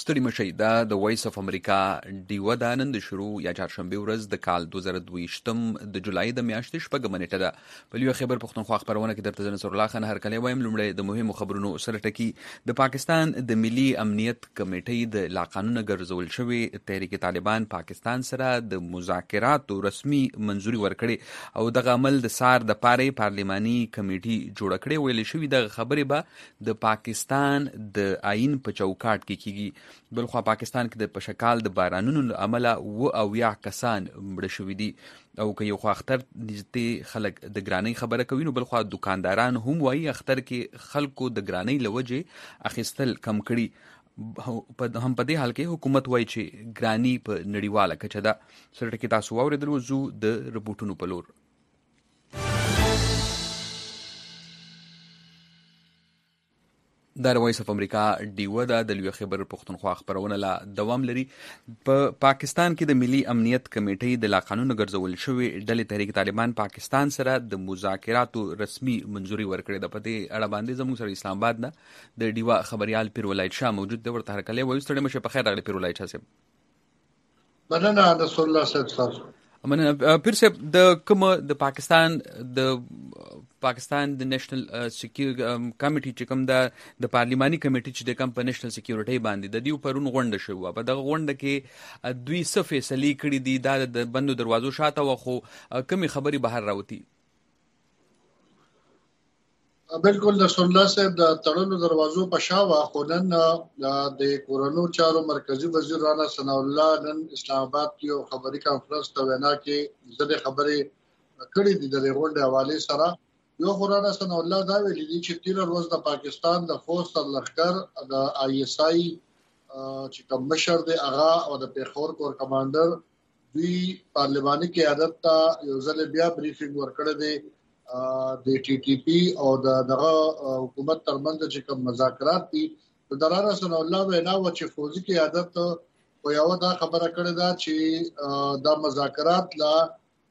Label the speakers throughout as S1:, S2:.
S1: ستړي مشئ دا د وایس اف امریکا ډیوه ده. نن د شروع یا چهارشنبې ورځ د کال 2022 د جولای د میاشتې 6 نیټه ده. په لیو خیبر پښتونخوا خبرونه کې درته نصر الله خان هرکلی وایم. لومړی د مهمو خبرونو سره ټکی. د پاکستان د ملي امنیت کمیټې د لاقانونه ګرځول شوی تحریک طالبان پاکستان سره د مذاکراتو رسمي منځوري ورکړي او دغه عمل د سار د پاره پارلماني کمیټې جوړ کړي. ویل شوی د خبرې به د پاکستان د آئین په چوکاټ کې کیږي. بلخوا پاکستان کې د پشکال د بارانونو له امله 70 کسان مړه شوي دي او که یو خوا اختر نږدې خلک د ګرانۍ خبره کوي، نو بلخوا دکانداران هم وایي اختر کې خلکو د ګرانۍ له وجې اخیستل کم کړي. هم په دې حال کې حکومت وایي چې ګراني په نړیواله کچه ده. سره ټکي تاسو واورېدلو، زو د رپورټونو په لور. دا د وایس اف امریکا ډیوه ده. د لیو خیبر پښتونخوا خبرونه لا دوام لري. په پاکستان کې د ملي امنیت کمیټې د لاقانونه ګرځول شوی ډلې تحریک طالبان پاکستان سره د مذاکراتو رسمي منځوري ورکړې ده. په دې اړه باندې زموږ سره اسلام آباد نه د ډیوه خبريال پیرولایت شاه موجود دی. ورته هرکلی وایو. ستړي مشه په خیر راغلی پیرولایت شاه صاحب.
S2: مننه رسول الله صلی الله علیه وسلم.
S1: مننه پیر صاحب. د کوم د پاکستان د نېشنل سکیورټي کمیټې چې کوم د پارلماني کمیټې چې د کوم په نېشنل سکیورټي باندې د دیو پرون غونډه شوه، په دغه غونډه کې دوی څه فیصلې کړي دي؟ دا د بندو دروازو شاته وخو کومې خبرې بهر راوتی؟
S2: بالکل رسول الله صاحب د تړلو دروازو په شاوه خو نن د کورونو چارو مرکزی وزیر رانا ثنا الله نن اسلام آباد کې خبري کانفرنس ته وینا کې زده خبرې کړې دي د غونډې حواله سره. یو رانا ثنا الله دا ویلي دي چې تیر ورځ د پاکستان د فوج تر لښکر د آی اس آی چې کوم مشر دی هغه او د پیښور کور کمانډر دوی پارلماني قیادت ته یو ځل بیا بریفینګ ورکړی دی د ټي ټي پی او دغه حکومت ترمنځ چې کوم مذاکرات دي. د رانا ثنا الله وینا و چې فوجي قیادت او یو دا خبره کړې ده چې دا مذاکرات لا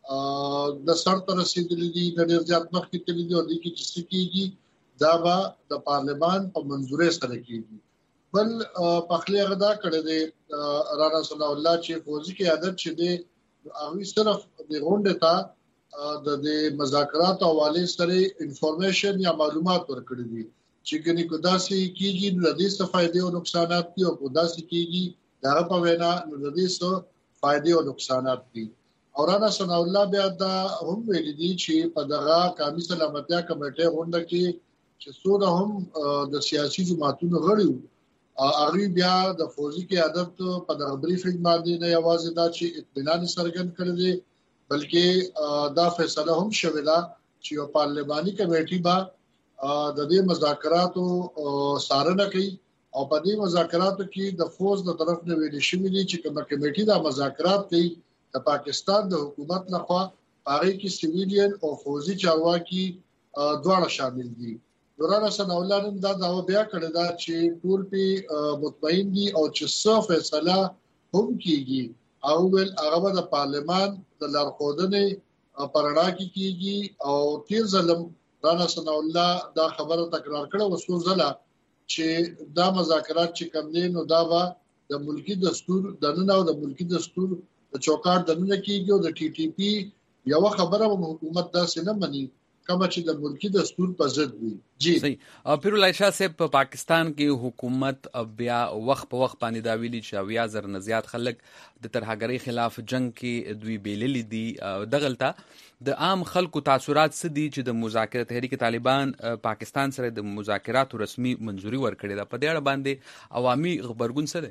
S2: د سر تر رسیدلې دي د ډېر زیات مخکې تللي دي او د کې چې کېږي دا به د پارلمان په منځوري سره کېږي. بل پخلی غدا کړی دی رانا ثنا الله چې فوجي قیادت چې دی هغه صرف د غونډې ته د مذاکرات حواله سره انفارمیشن یا معلومات ورکړي دي چې ګنې کو داسې کېږي نو د دې څه فائدې او نقصانات دي او کو داسې کېږي دا په وینا نو د دې څه فائدې او نقصانات دي. او رانا ثنا الله بیا دا هم ویلي دي چې په دغه قومي سلامتیا کمیټې غونډه کې چې څومره هم د سیاسي جماعتونو غړي هغه بیا د فوجي قیادت په دغه بریفینګ باندې نه یوازې دا چې اطمینان څرګند کړی دی بلکې دا فیصله هم شوې ده چې یو پارلماني کمیټې به د دې مذاکراتو څارنه کوي او په دې مذاکراتو کې د فوج د طرف نه ویل شوی دی چې کومه کمیټې دا مذاکرات کوي د پاکستان د حکومت لخوا هغه کې سیویلین او فوجي چارواکي دواړه شامل دي. رانا ثنا الله نن دا داوا بیا کړی دا چې ټول په مطمئن دي او چې څه فیصله هم کیږي او ول هغه د پارلمان د لارښودنې پرړا کې کیږي. او تیر ظلم رانا ثنا الله دا خبره تکرار کړه وسو ځله چې دا مذاکرات چې کوم دي نو دا به د ملکی دستور د نن او د ملکی دستور د چوکاټ د نن کېږي او د ټي ټي پی یو خبره حکومت دا سینه مني کوم چې د ملکی دستور په ضد وي. جی
S1: صحیح. پیرولایت شاه صاحب په پاکستان کې حکومت بیا وخت په وخت باندې دا ویلي چې 70,000 نه زیات خلک د ترهګرۍ خلاف جنگ کې دوی بیللي دي. دغلته د عام خلکو تاثرات څه دي چې د مذاکرات تحریک طالبان پاکستان سره د مذاکراتو رسمي منځوري ورکړي ده؟ په دې اړه باندې عوامي خبرګون څه دی؟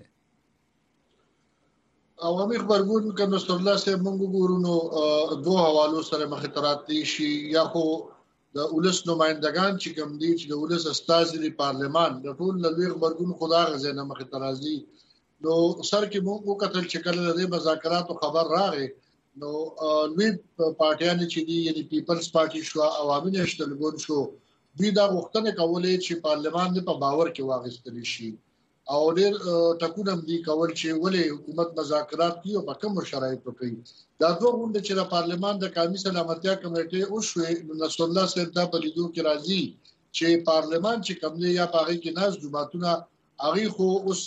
S2: عوامي خبرګون که رسول الله صاحب موږ ګورو نو دوه حوالو سره مخ ته راتلی شي. یا خو د ولس نمائندگان چې کوم دي چې د ولس استازي دی پارلمان د ټول لوی خبرګون خدا غزنه مخ ته راځي. نو سر کې موږ کتل چې کله د مذاکراتو خبر راغی نو لوی پارټیان چې دي یعنی پیپلز پارټي شو عوامي نېشنل ګوند شو دوی دا غوښتنه کولې چې پارلمان په باور کې واغستل شي او ډېر ټکونه دي کول چې ولې حکومت مذاکرات کوي او په کوم شرایطو کوي. دا دوه غونډې چې د پارلمان د قومي سلامتیا کمیټې او شوې رسول الله صاحب دا په لیدو کې راځي چې پارلمان چې کوم دی یا پاره کې ناز جماعتونه هغه خو اوس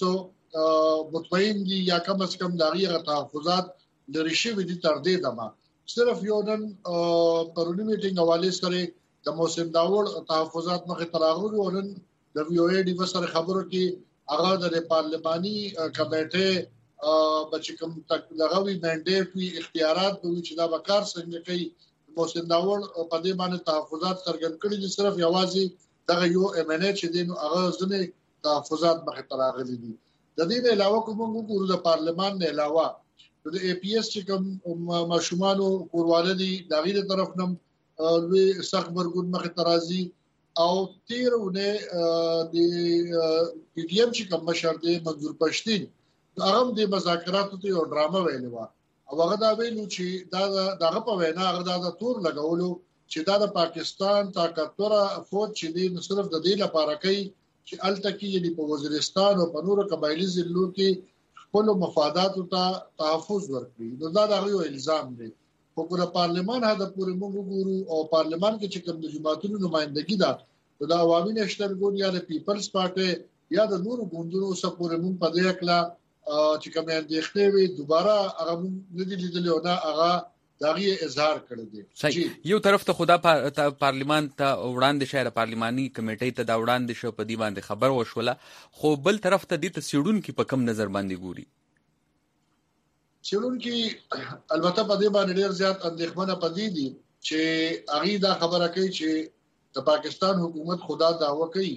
S2: مطمئن دي یا کم از کم داغي تحفظات لري شوی دي تر دې دمه صرف یو نن پرونی میټینګ حواله سره د موسم داوړ تحفظات مخه تراغلو ورن د وی او ای ډي سره خبرو کې هغه د پارلماني کمیټه بچکم تک لغوي منډیټ وی اختیارات به چې دا وکړ څنګه کوي موسم داوړ په دې باندې تحفظات څرګند کړي دي صرف یوازې دغه یو ام ان ایچ دي نو هغه ځنه تحفظات مخه تراغلي دي د دې علاوه کوم وګورو د پارلمان نه علاوه د ای پی ایس چې کوم ماشومان کورواله دي د غیر طرف نم لوی سخت مرګون مخه ترازی او تیرونه د پی ډی ایم چې کوم مشر دی منظور پښتين هغه د مذاکراتو ته یو ډرامه ویلو او هغه دا ویلو چې دا دغه په وینا هغه دا تور لګولو چې دا د پاکستان طاقتور فوج چې دی صرف د دې لپاره کوي چې التکی یعنی په وزیرستان او په نورو قبایلی ضلعو کې خپل مفادات ته تحفظ ورکړي نو دا یو الزام دی خو د پارلمان هدا پورې موږ ګورو او پارلمان کې چې کوم د جماعتونو نمائندګي ده د عوامي نشټر ګوند یا د پیپلز پارټي یا د نورو ګوندونو سره پورې موږ په دې اکلا چې کوم اندېښنې وي دوباره هغه نه دي لیدلې او نه هغه داغي اظهار کړی دی
S1: صحیح یو طرف ته خدا پارلمان ته وړاندې شهر پارلماني کمیټې ته دا وړاندې شو په دی باندې خبر وشوله خو بل طرف ته د تسیډون کې په کم نظر باندې ګوري
S2: سیلون کې البته په دې باندې ډیر زیات اندېښمنه پدې دي چې هغه دا خبره کوي چې د پاکستان حکومت خدا دعوه کوي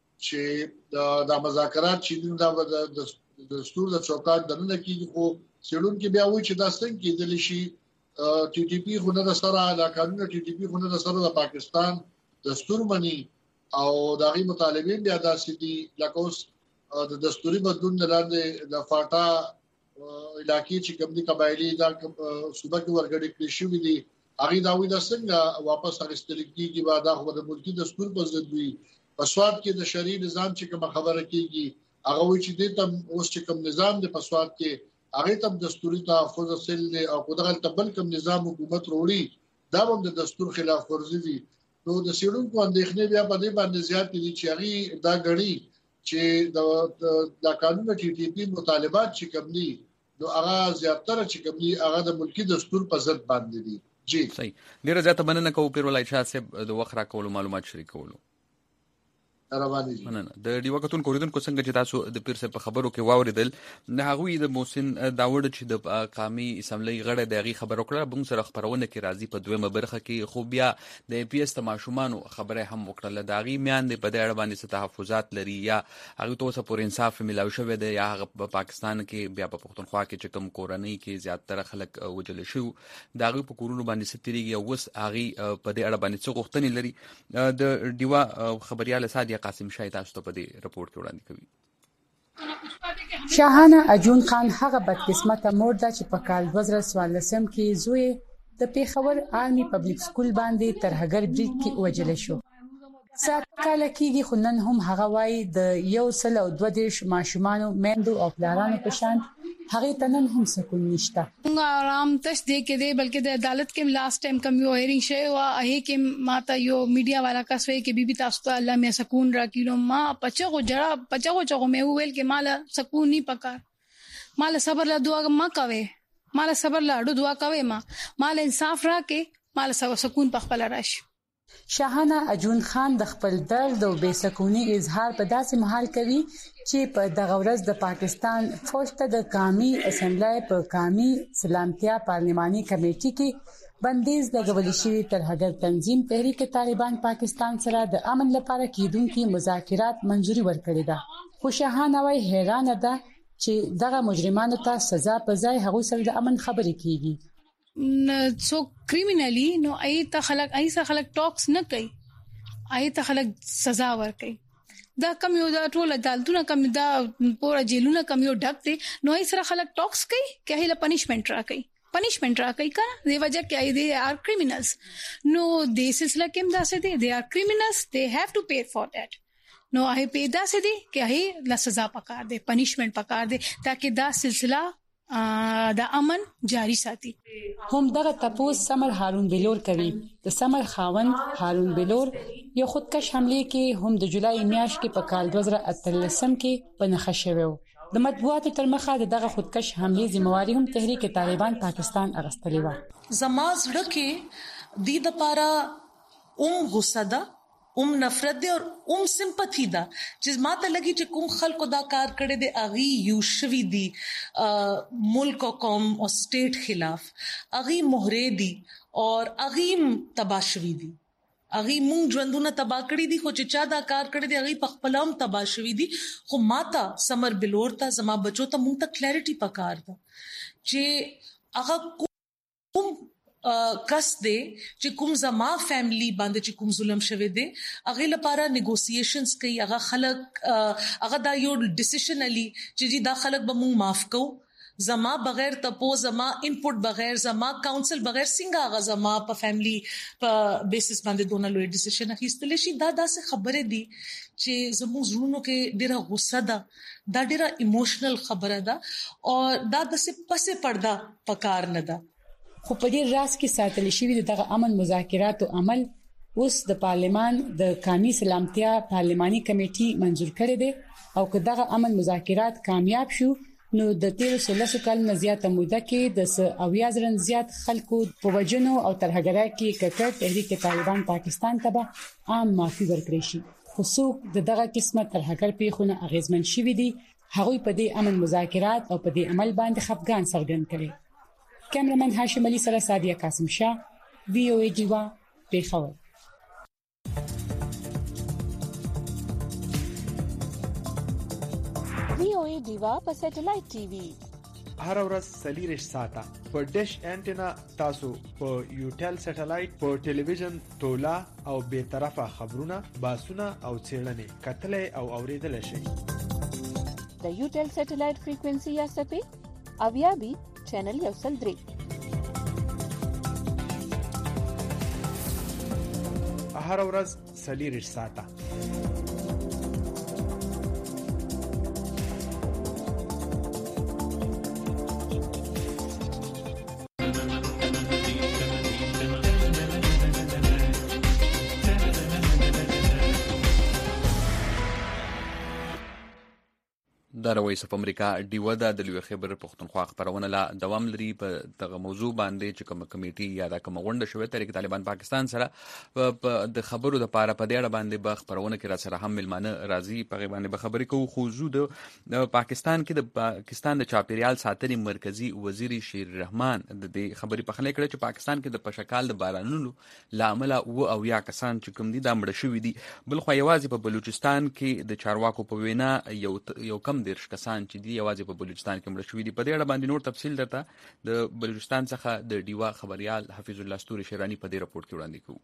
S2: چې د مذاکرات چې د دستور د چوکاټ دننه کې خو سیلون کې بیا وایي چې دا څنګه کېدل شي ټي ټي پی خو نه سره علاقانونه ټي ټي پی خو نه سره د پاکستان دستور مني او دغه مطالبین بیا داسې دي لکه اوس د دستوري بدلون لاندې د فاټا علاقې چې کوم دي قبایلی دا صوبه کې ورګړي کړی شوې دي هغه دا وې د څنګه واپس اخیستل کیږي بعد هغه د ملکی دستور په ضد وي په سواد کې د شرعي نظام چې کوم خبره کیږي هغه وی چې د تم اوس چې کوم نظام د په سواد کې هغه تم دستوري تحفظ اصل دي او خدای تبل کوم نظام حکومت وروړي دا هم د دستور خلاف ورزي دي نو د سیرون کو اندېښنې بیا په دې باندې زیات دي چې هغه دا غړي چې د قانون ټي ټي پی مطالبات چې کوم دي نو هغه زیاتره چې کوم دي هغه د ملکی دستور په ضد باندې دي جی
S1: صحیح ډیره زیاته مننه کوم پیرولای شاه صاحب د وخت را کول معلومات شریکولو
S2: رواني دي
S1: مننه د دی وختون کوریدونکو څنګه چې تاسو د پیر په خبرو کې واوریدل نه هغه د محسن داوود چې د قومي اسمبلی غړي دغه خبرو کړه بم سره خبرونه کې راځي په دویمه برخه کې خو بیا د پی اس تماشومانو خبره هم وکړه داغي میان د په دې باندې تحفظات لري یا هغه توسه پر انصاف ملاوي شوی دی یا په پاکستان کې بیا په پښتونخوا کې چې کوم کورنۍ کې زیاتره خلک وجل شو داغي په کورونو باندې ستريږي او وس هغه په دې اړه باندې څه غوښتنې لري د دیوا خبريال ساده قاسم شاه تاسو ته په دې رپورت کې وړاندې کوي
S3: شاهانه اجون خان هغه بدقسمته مور ده چې په کال 2014 کې زوی د پیښور آرمي پبلک سکول باندې تر هغر بریډ کې وجل شو سات کال کېږي خو نن هم هغه وای د 122 ماشومانو میندو او پلارانو په شان هغه تنن هم سکون نشته
S4: آرام تش دې کې دی بلکې د عدالت کې لاست ټایم کم یو هیرینګ شوی و هغه کې ماته یو میډیا والا کس وی کې بیبي تاسو ته الله مې سکون راکړو ما پچغو مې ویل کې مال سکون نه پکار مال صبر لا دعا ما کوي مال صبر لا دعا کوي مال انصاف راکې مال سکون په خپل راشي
S3: شاهانه اجون خان د خپل درد او بېسکونی اظهار په داسې محل کوي چې په دغه ورځ د پاکستان فوج ته د قومي اسمبلی په قومي سلامتیا پارلماني کمیټې کې بندیز لګول شوی تر هغه تنظیم تحریک طالبان پاکستان سره د امن لپاره کیدونکو مذاکرات منځوري ورکړې ده خو شاهانه وايي حیران ده چې دغه مجرمانو ته سزا په ځای هغه سره د امن خبرې کیږي
S4: سو کریمینلی نو ایت خلک ټاکس نه کوي ایت خلک سزا ور کوي دا کم یو دا ټول عدالتونه کم دا پورا جیلونه کم یو ډک دي نو ای سره خلک ټاکس کوي که هله پنیشمنت را کوي کنه دی وجہ کې ای دی آر کریمینلز نو د سلسله کې داسې دي دی آر کریمینلز دی هاف ټو پے فار دیٹ نو ای پیدا سي دي کې ای لا سزا پکار دي پنیشمنت پکار دي تاکي دا سلسله د امن جاری ساتي
S3: هم دغه تپوس سمر هارون بلور کوي د سمر خاوند هارون بلور یو خودکش حمله کې هم د جولای میاشت کې په کال 2013 کې پنځه شوی د مطبوعاتو تر مخه دغه خودکش حمله ذمہواری هم تحریک طالبان پاکستان اغستلې و.
S5: زما زړه کې د لپاره غصه ده، نفرت ده او سمپاثي ده چې ماته لګي چې کوم خلکو دا کار کړي دي اغي یو شوي دي ملک او قوم او سټیټ خلاف، اغي مهره دي او اغي تباشوي دي، اغي مونږ ژوندونه تبا کړی دي، خو چې چا دا کار کړی دی اغي په خپل هم تبا شوي دي. خو ماته سمر بلور ته زما بچو ته مونږ ته کلیریټي پکار ده چې هغه کوم کس دی چې کوم زما فیملی باندې چې کوم ظلم شوی دی هغه لپاره نیګوسییشنز کوي، هغه خلک هغه دا یو ډیسیژن علي چې دا خلک به مونږ معاف کو، زما بغیر تپو، زما انپوټ بغیر، زما کاونسل بغیر څنګه هغه زما په فیملی په بیسس باندې دونه لوی ډیسیژن اخیستل شي. دا داسې خبره دي چې زموږ زړونو کې ډیره غوسه ده، دا ډیره ایموشنل خبره ده او دا داسې پسې پرده پکار نه ده.
S3: خو په دې راز کې ساتل شوی دغه امن مذاکرات او عمل اوس د پارلمان د قومي سلامتیا پارلماني کمیټې منزور کړی دی او که دغه امن مذاکرات کامیاب شو نو د 13 کال نه زیاته موده کې د 80,000 زیات خلکو په وجنو او ترهګرۍ کې ککړ تحریک طالبان پاکستان ته به عام معافي ورکړي شي. خو څوک دغه قسمه ترهګر پیښونه اغیزمن شوي دي هغوی په دې امن مذاکرات او په دې عمل باندې خفګان څرګند کړي. کیمرمن هاشم علي سره سادیه قاسم شاه، VOA دیوا، پیښور.
S6: VOA دیوا په سټلایټ ټي وي
S7: هر ورځ 40 ساعته په ډیش انټینا تاسو په یوټل سټلایټ په ټلویزیون تولا او به طرفه خبرونه باسونه او چیرنې کتلې او اوریدل شي.
S6: د یوټل سټلایټ فریکوئنسي یا سپې اویابي چینل یو سل 3
S7: هر ورځ 40 ساعته.
S1: د رويس په امریکا ډیوه د لوی خبر پښتونخوا خبرونه لا دوام لري په دغه موضوع باندې چې کوم کمیټي یا د کوم غونډه شوې تحریک طالبان پاکستان سره د خبرو د پاره په دې اړه باندې به خبرونه کې را سره هم ملمانه راځي په باندې به خبرې کوو. خو زو د پاکستان کې د پاکستان د چاپیریال ساتنې مرکزی وزیر شیر رحمان د دې خبرې په خله کړه چې پاکستان کې د پشکال د بارانونو لامل او یا کسان چې کوم دي د مړ شوې دي. بل خو یوازې په بلوچستان کې د چارواکو په وینا یو کم کسان چې دی یوازې په بلوچستان کې مړ شوي دي. په دې اړه باندې نور تفصیل درته د بلوچستان څخه د ډیوا خبريال حفیظ الله ستوري شیرانی په دې رپورت کې وړاندې کوي.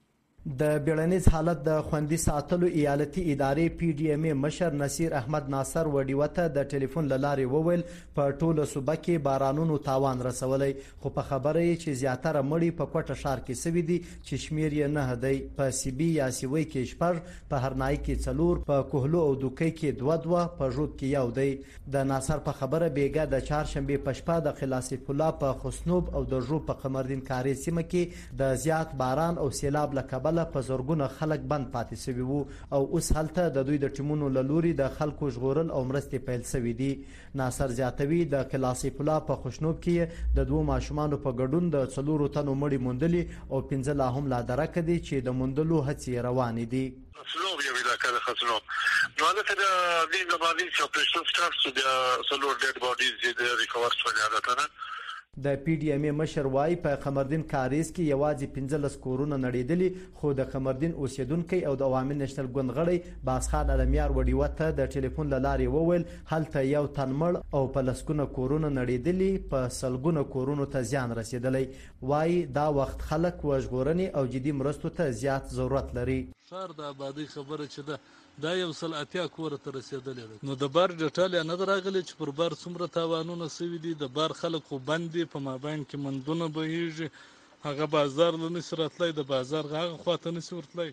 S8: د بیړنیز حالت د خوندي ساتلو ایالتي ادارې PDMA مشر نصیر احمد ناصر وډیوته د ټلیفون لارې وویل په ټوله صوبه کې بارانونو تاوان رسولي، خو په خبره یې چې زیاتره مړي په کوټه ښار کې سوي دي چې شمیر یې نه دی. په سیبي یا سیوي کې 6، په هرنای کې 4، په کوهلو او دوکۍ کې 2، په ژوب کې 1 دی. د ناصر په خبره بیګه د چهارشنبه په شپه د خلاصي پولا په خسنوب او د ژوب په قمردین کاری سیمه کې د زیات باران او سیلاب لکبل په زورګونه خلک بند پاتې شوي وو او اوس هلته د دوی د ټیمونو لوري د خلکو ژغورل او مرستې پیل شوې دي. ناصر زیاتوي د کلاسي پولا په خوشنوب کې د 2 ماشومانو په ګډون د 4 تنو مړي موندلي او 15 لا هم لا درکه دي چې د موندلو هڅې روانې دي.
S9: خسنوب یو علاقه د خسنوب نو هغه د دې زماني چې اپریشن سټارټ شو د سلور ډیډ باډیز د ریکور شوی حالت
S8: د PDMA مشر وايي په قمردین کاریز کې یوازې 15 کورونه نړیدلي، خو د قمردین اوسیدونکو او د عوامي نېشنل ګوند غړي باسخان علمیار وډیوته د ټلیفون لارې وویل هلته 1 تن مړ او په لسګونه کورونه نړیدلي، په سلګونه کورونو ته زیان رسیدلی. وايي دا وخت خلک وژغورنې او جدي مرستو ته زیات ضرورت لري.
S10: شهر د آبادی خبره چې دا یو سل اتیا کور ته رسیدلې ده. نو د بار ډټال نه راغلي چې پر بار څومره تاوانونه سوي دي. د بار خلک خو بندي په مابین کې مندونه بهیږي، هغه بازار لنی سرتلای د بازار هغه خواته نسی ورتلای.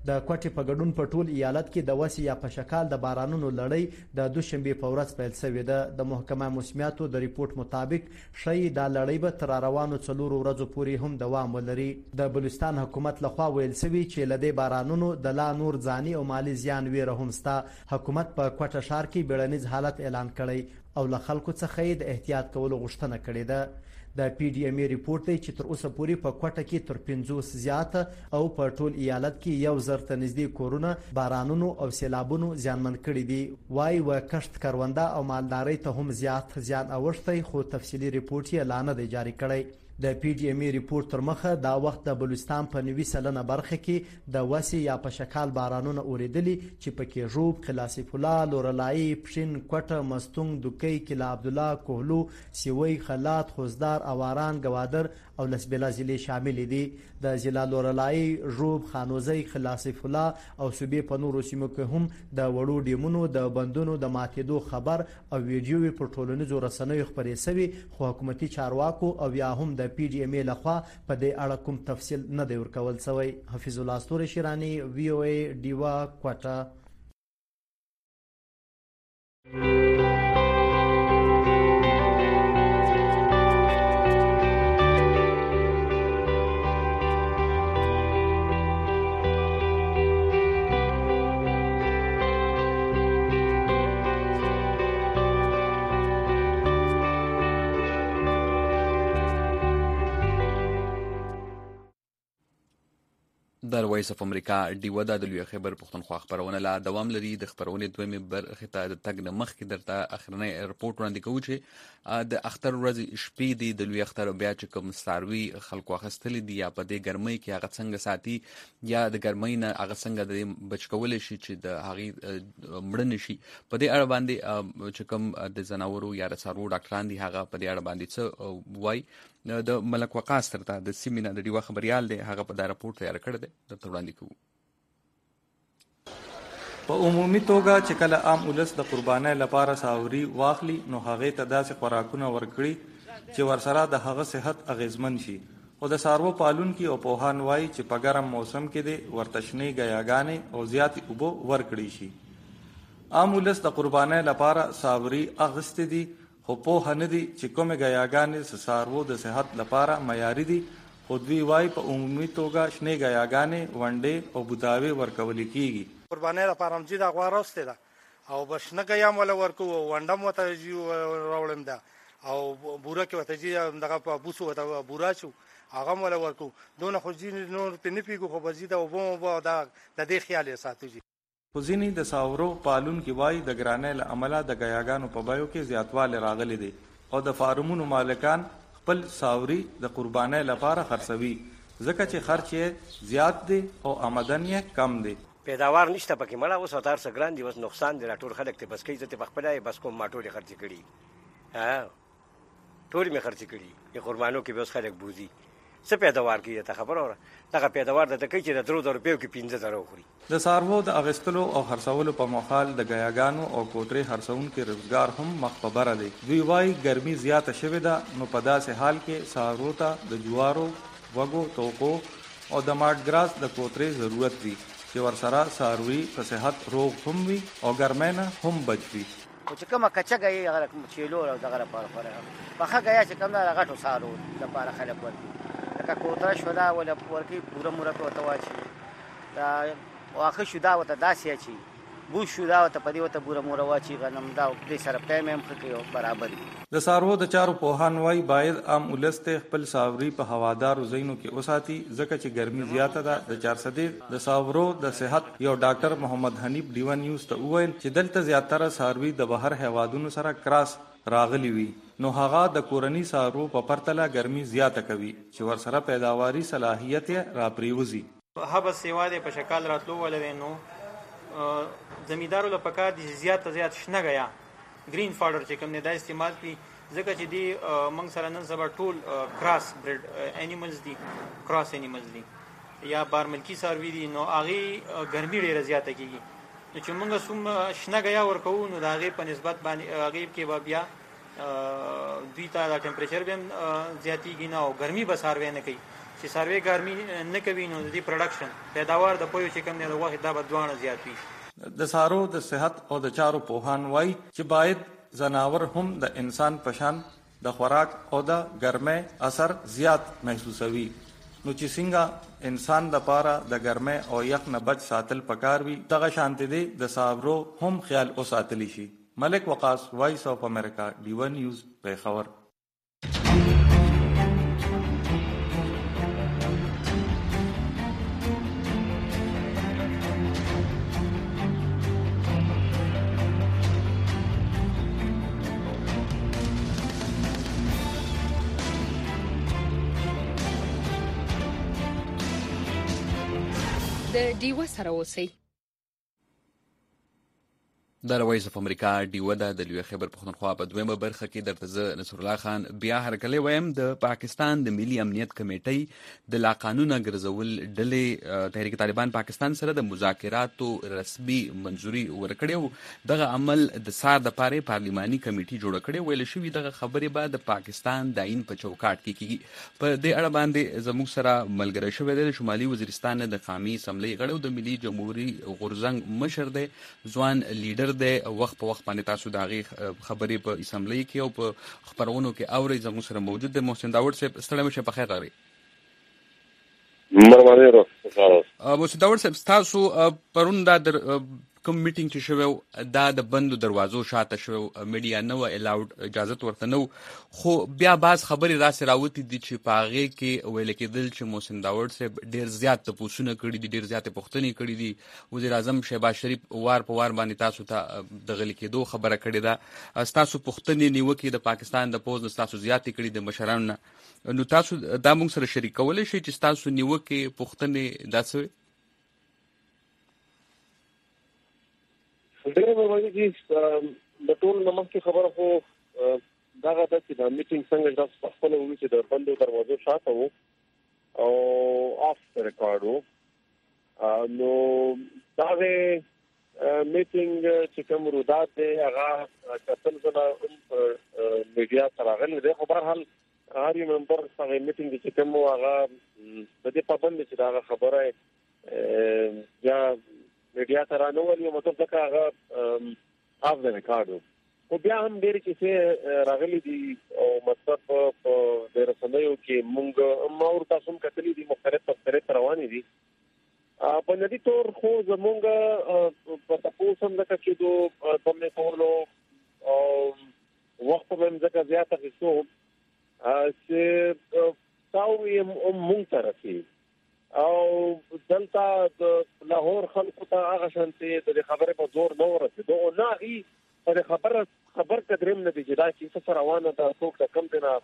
S8: د کوټې په ګډون په ټول ایالت کې د وسې یا په شکال د بارانونو لړۍ د دوشنبې په ورځ پیل شوې ده. د محکمه موسمیاتو د ریپورت مطابق ښایي دا لړۍ به تر روانو 4 ورځو پورې هم دوام ولري. د بلوچستان حکومت لخوا ویل شوي چې له دې بارانونو د لا نور ځاني او مالي زیان ویره هم شته. حکومت په کوټه ښار کې بیړنیز حالت اعلان کړی او له خلکو څخه یې د احتیاط کولو غوښتنه کړې ده. د پی ډی ام ای ریپورت دی چې تر اوسه پورې په کوټه کې تر 50 زیاته او په ټول ایالت کې 1000 ته نږدې کورونه بارانونو او سیلابونو زیانمن کړي دي. وای و کښت کرونده او مالدارۍ ته هم زیات زیان اوښتی، خو تفصیلي ریپورت یې لا نه دی جاري کړی. د پی ډی ام ای ریپورت تر مخه دا وخت د بلوچستان په 90% برخه کې د وسې یا په شکال بارانونه اوریدلي چې پکې ژوب، قلاصف الله، لورلای، پښین، کوټه، مستونګ، دوکۍ، کلا عبدالله، کوهلو، سیوی، خلات، خوزدار، اواران، گوادر او لسبیلا ضلع شامل دي. د ضلع لورلای، ژوب، خانوزی، قلاصف الله او صوبې په نورو سیمو کې هم د وړو ډیمونو د بندونو د ماتېدو خبر او ویډیو په ټولنیزو رسنیو خپرې شوي، خو حکومتي چارواکو او یا هم د پی ډی ام ای لخوا په دې اړه کوم تفصیل نه دی ورکول شوی. حفیظ الله استوري شیرانی، وی او ای، ډیوا، کوټه.
S1: د وایس اف امریکا ډیوه د لوی خیبر پښتونخوا خبرونه لا دوام لري. د خبرونې دویمه برخه ته د تګ نه مخکې درته اخرنی رپورت وړاندې کوو چې د اختر ورځ شپې دی د لوی اختر بیا چې کوم ساروي خلکو اخستل دي یا په دې ګرمۍ کې هغه څنګه ساتي یا د ګرمۍ نه هغه څنګه د بچ کول شي چې د هغه مړ نشي. په دې اړه باندې چې کوم د زناورو یا د سارو ډاکټران دي هغه په دې اړه باندې څه وایي. د ملک وقاص ترته د سیمینار د ډیوه خبريال دی، هغه په دا رپورت تیار کړی دی، درته وړاندې کوو.
S11: په عمومي توګه چې کله عام ولس د قربانۍ لپاره ساوري واخلي نو هغه ته داسې خوراکونه ورکړي چې ورسره د هغه صحت اغیزمن شي. خو د سارو پالونکي او پوهان وایي چې په ګرم موسم کې د ورتشنې غیاګانې او زیات اوبه ورکړي شي. عام ولس د قربانۍ لپاره ساوري اغستې دي، خو په نه دي چې کومه غیاګانې سارو د صحت لپاره معیاري دي. خو دوی وايي په عمومي توګه شنې غیاګانې ونډې او بوتاوي ورکول کیږي.
S12: قربانۍ لپاره هم دا غواره واستې ده او بشنه غیام ولا ورکو ونډم وته راولم ده او بوره کې وته جی دغه په بوسو وته بوره شو هغه ولا ورکو دونه خو جی نور په نپیګو خو بزیده او بو دا د دې خیال ساتو جی.
S11: خو ځینې د ساورو پالونکي وایي د ګرانۍ له امله د غیاګانو په بیو کې زیاتوالی راغلی دی او د فارمونو مالکان خپل ساوري د قربانۍ لپاره خرڅوي ځکه چې خرچ یې زیات دی او آمدن یې کم دی.
S13: پیداوار نشته پکې مړه اوس وتار څه ګران دي، اوس نقصان دی. ټول خلک ته بس کوي چې په خپل بس کوم ما ټول خرچ کړي، ټول می خرچ کړي. په قربانو کې به اوس خلک بوزي څه پیداوار کیږي ته خبر اوره دغه پیداوار د تکي چې د 3 روپیو کې 15 خوري.
S11: د سارو د اغستلو او خرڅولو په مخال د غیاګانو او کوټري خرڅون کې روزګار هم مخبره دی. دوی وايي ګرمي زیاته شوې ده نو په داسې حال کې سارو ته د جوارو، وګو، توکو او د ماډګراس د کوټري ضرورت دی چې ورسره ساروي په صحت روغ هم وي او ګرمینه هم بچ وي.
S13: او چې کومه کچه غي هغه کوم چیلو او دغه لپاره پخه غیا چې کوم دا غټو سارو لپاره خلک ورته لکه کوتره شو دا ولا ورکی پوره مرته وته واچي دا واخه شو دا وته داسې چی بو شو دا وته پدی وته پوره مور واچي غنم دا د سره پېم خکې برابر دي.
S11: د سارو د چارو پوهان وای باید عام ولسته خپل ساوري په هوادار زینو کې اوساتي ځکه چې ګرمي زیاته ده. د 400 د ساورو د صحت یو ډاکټر محمد حنیف ډیوا نیوز ته وویل چې دلته زیاتره ساروي د بهر هوادونو سره کراس راغلی وي نو هغه د کورنی سارو په پرتله ګرمي زیاته کوي چې ورسره پیداواري صلاحیت را پریوزي.
S14: هغه سیواده په شکل راتلو ولوي نو زمیدارو له پکا دي زیات شنه غیا گرین فاډر چې کوم نه دا استعمال کی ځکه چې دی موږ سره نن سبا ټول کراس بریډ انیملز دي، کراس انیملز دي یا بار ملکی ساروی دي نو هغه ګرمي ډیره زیاته کیږي. نو چې موږ سوم شنه غیا ورکو نو دا هغه په نسبت باندې هغه کې بیا دوی ته د ټمپریچر به زیاتیږي نه او ګرمي به ساروی نه کوي چې سروې ګارمي نه کوي نو د دې پروډکشن پیداوار د پویو چې کوم دی د غوښې دا به دوانه زیات وي.
S11: د څارو د صحت او د چارو پوهان وایي چې باید ځناور هم د انسان په شان د خوراک او د ګرمۍ اثر زیات محسوسوي، نو چې څنګه انسان د پاره د ګرمۍ او یخ نه بچ ساتل پکار وي دغه شانتي دی د صابرو هم خیال او ساتلی شي. ملک وقاص، وایس اف امریکا، ډیو نیوز، پیښور.
S6: د ډیو سره اوسئ.
S1: د وایس اف امریکا ډیو د لوی خبر پښتونخوا په دویمه برخه کې درته زه نصر الله خان بیا هرکلی وایم. د پاکستان د ملي امنیت کمیټې د لاقانونه ګرځول ډلې تحریک طالبان پاکستان سره د مذاکراتو رسمي منځوري ورکړې. دغه عمل د سار د پاره پارلماني کمیټې جوړ کړي. ویل شوی دغه خبرې به د پاکستان د عین په چوکاټ کې کیږي. په دې اړه باندې زموږ سره ملګری شوی دی شمالي وزیرستان د قومي اسمبلی غړی او د ملي جمهوریت غورزنګ مشر دی ځوان لیډر د وخت په وخت باندې تاسو د هغې خبرې په اسمبلی کې او په خبرونو کې اورئ. زموږ سره موجود دی محسن داوود صاحب. ستړی مشه، په خیر راغلی. محسن داوود صاحب، تاسو پرون دا کوم میټینګ چې شوی دا د بندو دروازو شاته شوی، میډیا نه و الاود، اجازت ورته نه، خو بیا بعض خبرې راسې راوتې دي چې په هغې کې ویل کېدل چې محسن داوود صاحب ډېر زیات تپوسونه کړي دي، ډېر زیاتې پوښتنې کړي دي. وزیر اعظم شهباز شریف وار په وار باندې تاسو ته د غلي کېدو خبره کړې ده. ستاسو پوښتنې نیوکې د پاکستان د پوځ نه ستاسو زیاتې کړي د مشرانو نه، نو تاسو دا موږ سره شریک کولی شئ چې ستاسو نیوکې پوښتنې دا څه وي؟
S15: ډېر مې چې د ټول نمک کې خبره خو دغه ده چې دا میټینګ څنګه تاسو په خپله وویل چې د بندو دروازو شاته وو او آف د ریکارډ وو. نو دغه میټینګ چې کوم رودات دی هغه کتل زه هم په میډیا سره راغلی دی، خو بهرحال هر یو ممبر هغه میټینګ چې کوم وو هغه د دې پابند دی چې دغه خبره یا میډیا سره نه ولې مطلب ځکه هغه آف د ریکارډ وو. خو بیا هم ډېرې کیسې راغلي دي او مطلب په د رسنیو کې موږ ما ورته هم کتلي دي، مختلف تبصرې روانې دي. په ندي تور خو زمونږ په تپوس هم ځکه کېدو دمې کولو او وخت به هم ځکه زیات اخیستو چې تاوی مونږ ته رسي او دلته د لاهور خلکو ته هغه شانتي د خبرې په زور نه ورسېدو او نه هغې په خبر قدرم نه دي چې دا کیسه سره روانه ده، څوک د کم دی نه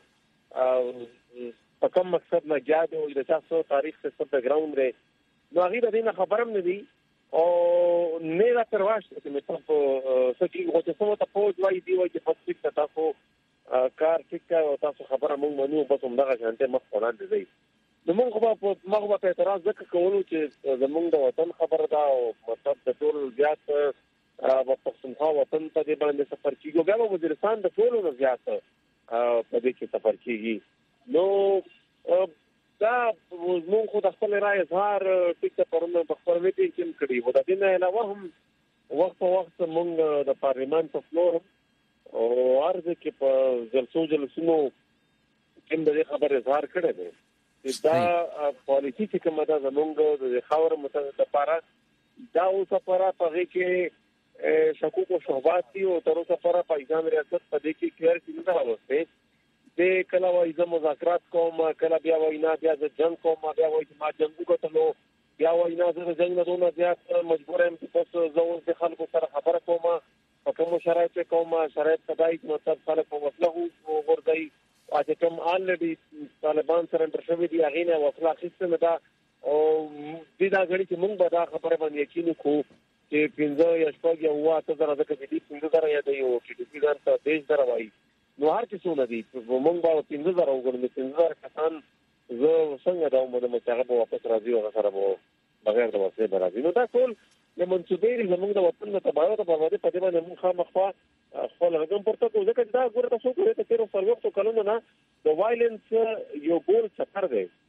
S15: په کم مقصد نه ګیا دی او د چا څه تاریخ څه بیکګراوند دی، نو هغې د دې نه خبر هم نه دي او نه یې راته رواج دی چې مطلب څه کېږي. خو چې څه ورته پوځ وایي دي وایي چې بس ټیک ده تاسو کار ټیک کوئ او تاسو خبره موږ منو، بس همدغه شانتۍ مخ وړاندې ځئ. نو موږ به په اعتراض ځکه کولو چې زموږ د وطن خبره ده او مطلب د ټول زیات په پښتونخوا وطن ته دې باندې سفر کېږي، بیا به وزیرستان د ټولو نه زیات په دې کې سفر کېږي. نو دا موږ خو د خپل رای اظهار ټیک ته پرونه په خپل میټینګ کې هم کړي وو. د دې نه علاوه هم وخت په وخت موږ د پارلمان په فلور او عرض کې په جلسونو کې د دې خبر اظهار کړی دی چې دا پالیسي چې کومه ده زموږ د خاور متحده لپاره دا اوسه پره په هغې کې شکوک او شبهات دي او تر اوسه پره پاکستان ریاست په دې کې کلیرټي نه ده راوستې. دی کله وایي زه مذاکرات کوم، کله بیا وایي نه بیا زه جنګ کوم، بیا وایي چې ما جنګ وګټلو، بیا وایي نه زه د جنګ نه دونه زیات مجبور یم چې بس زه اوس د خلکو سره خبره کوم په کومو شرایطو کوم شرایط ته دای مطلب خلک په وسله وغورځوي چې کوم آلریډي طالبان سرنډر شوي دي هغې نه وسله اخیستې نه ده او دې دا غړي چې موږ به دا خبره باندې یقین وکړو چې 15 یا 6 یا 8 زره ځکه چې دې 15 یا دی او چې دې ځان ته 10 وایي نو هر څه څونه دي موږ به 15 وګورو 15 کسان زه څنګه دا موږ د مشاغه په واپس راځي او سره به بغیر د وسیله راځي. نو دا ټول د منسوبې زموږ د وطن د تباہي او بربادي په دې باندې موږ خامخوا خپل رقم پورته کوو ځکه دا ګوره تاسو کوی ته تیر څلور کلونو نه د وایلنس یو ګول څخه دی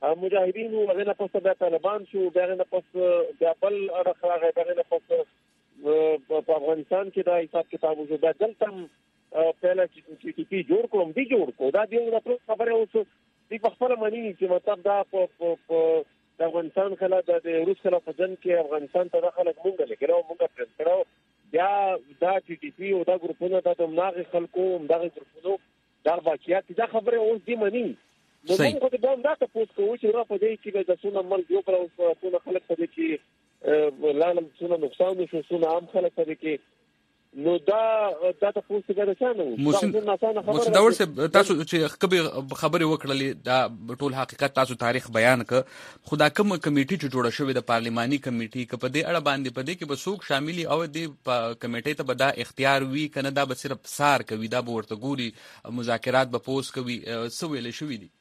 S15: مجاهدین هغه نه پس بیا طالبان شو هغه نه پس بیا بل اړه راغی هغه نه پس په افغانستان کې دا حساب کتاب وشو دا دلته پهله چې ټي پی جوړ کوم دی جوړ کو دا دی نو خبره اوس دی په خپل معنی چې مطلب دا په د افغانستان خلاف د روس خلاف جنگ کې افغانستان ته داخله مونږ لګرو مونږ پرېږدو بیا دا ټي پی او دا ګروپونه د مناغ خلکو دغه ګروپونو دا واقعیت دا خبره اوس دی معنی نو موږ ته دا تاسو کوو چې را په دې کې د څونه ملک یو پر اوس څونه خلک په دې کې لانم څونه نقصان شو څونه عام خلک په دې کې نو دا تاسو څنګه راځنه
S1: موږ دا ورسه تاسو چې خبرې وکړلې دا ټول حقیقت تاسو تاریخ بیان ک خدا کوم کمیټي چې جوړه شوې د پارلماني کمیټي ک په دې اړه باندې په دې کې به څوک شاملي او د کمیټي ته به دا اختیار وي کنه دا به صرف سار کوي دا به ورته ګوري مذاکرات به پوس کوي څه ویل شوې دي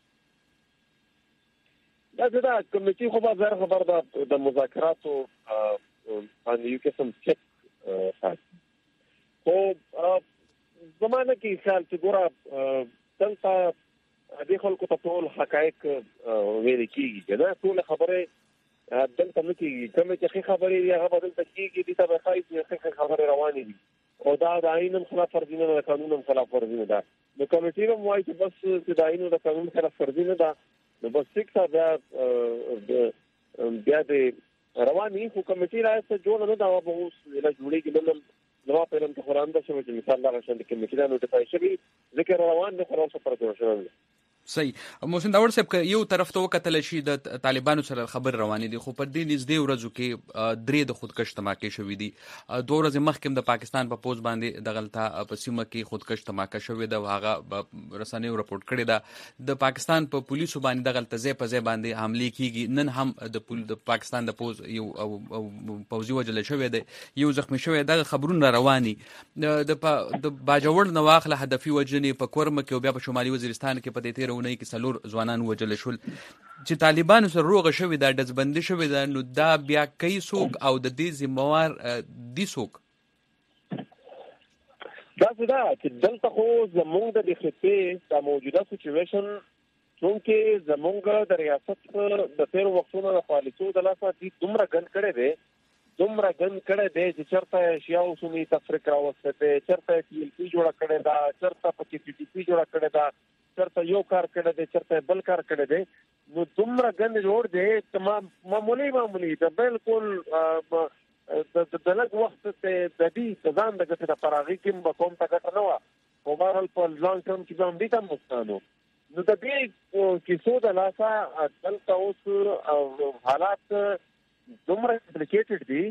S15: دا کمیټي خو به زر خبر ده د مذاکراتو باندې یو قسم چک خو زمانه کې خیال چې ګوره دلته د خلکو ته ټول حقایق ویل کېږي که نه ټول خبرې دلته نه کېږي کومې چې خبرې هغه به دلته کېږي دې ته به ښایي چې خبرې روانې دي او دا د آئین هم خلاف ورزي نه ده د قانون هم خلاف ورزي نه ده نو کمیټي هم وایي چې بس چې د آئین او د قانون خلاف ورزي نه ده نو بس ټیک ده بیا د روانې خو کمیټي راځي جوړه نه ده به اوس جوړېږي نن نو په لم تخرانده شوی چې مثال دا شان د کمیټانو د فایشبي ذکر روان نه خلاص پر شروع
S1: صحیح محسن داور صاحب یو طرف ته وکتل شي د طالبانو سره خبر روانې دي خو پر دې نږدې ورځو کې درې د خودکش دماکې شوې دي دوه ورځې مخکې د پاکستان په پوز باندې د غلطه په سیمه کې خودکش دماکه شوې ده هغه رسنیو راپورټ کړی ده د پاکستان په پولیسو باندې د غلطه ځای په ځای باندې حمله کیږي نن هم د پاکستان د پوز یو پوزي وجل شوې ده یو زخمی شوې ده خبرونه رواني د باجوړ نواخله هدفي وجنې په کورمه کې او بیا په شمالي وزیرستان کې په دې ونی کې سلور ځوانان وجل شول چې طالبانو سره روغه شوې ده ډزبندي شوې ده نو دا بیا کوي څوک او د دې ذمہوار دي څوک
S15: دا چې دلته خو زمونږ د خطې د موجوده سچويشن څنګه زمونږ د ریاست د تیر وختونو د پالیسو د لاسه دي دومره ګن کړي دي چې چرته شیاو سمي تفریق راوسته چرته ټي ال پی جوړه کړي دا چرته پکې ټي پی جوړه کړي دا چرته یو کار کړی دی چرته بل کار کړی دی نو دومره ګند جوړ دی تمام معمولی د بالکل د لږ وخت ته د دې ځان د ګټه فراغي کې به کوم څه نه و او بهرحال په لانګ ټرم کې هم دي تم مستانو نو د دې کیسو د لاسه دلته اوس حالات دومره کمپلیکیټډ دي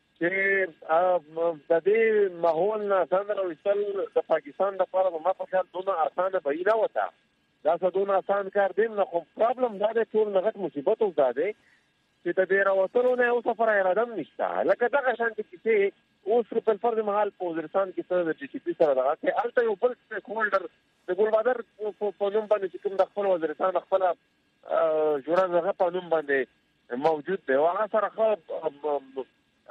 S15: چې د دې ماحول نه څنګه وصل د پاکستان د لپاره ما په خیال دونه اسانه به نه وته دا څه دونه آسان کار دی نه خو پرابلم دا دی ټول نغت مصیبت او دا دی چې د دې راوتلو نه او سفر اراده نشته لکه دا شان چې اوس په فرض محل په وزیرستان کې سره د جی پی سره راغلی الته یو بل سټیک هولډر د ګلبادر په نوم باندې چې کوم د خپل وزیرستان خپل جوړه په نوم باندې موجود دی هغه سره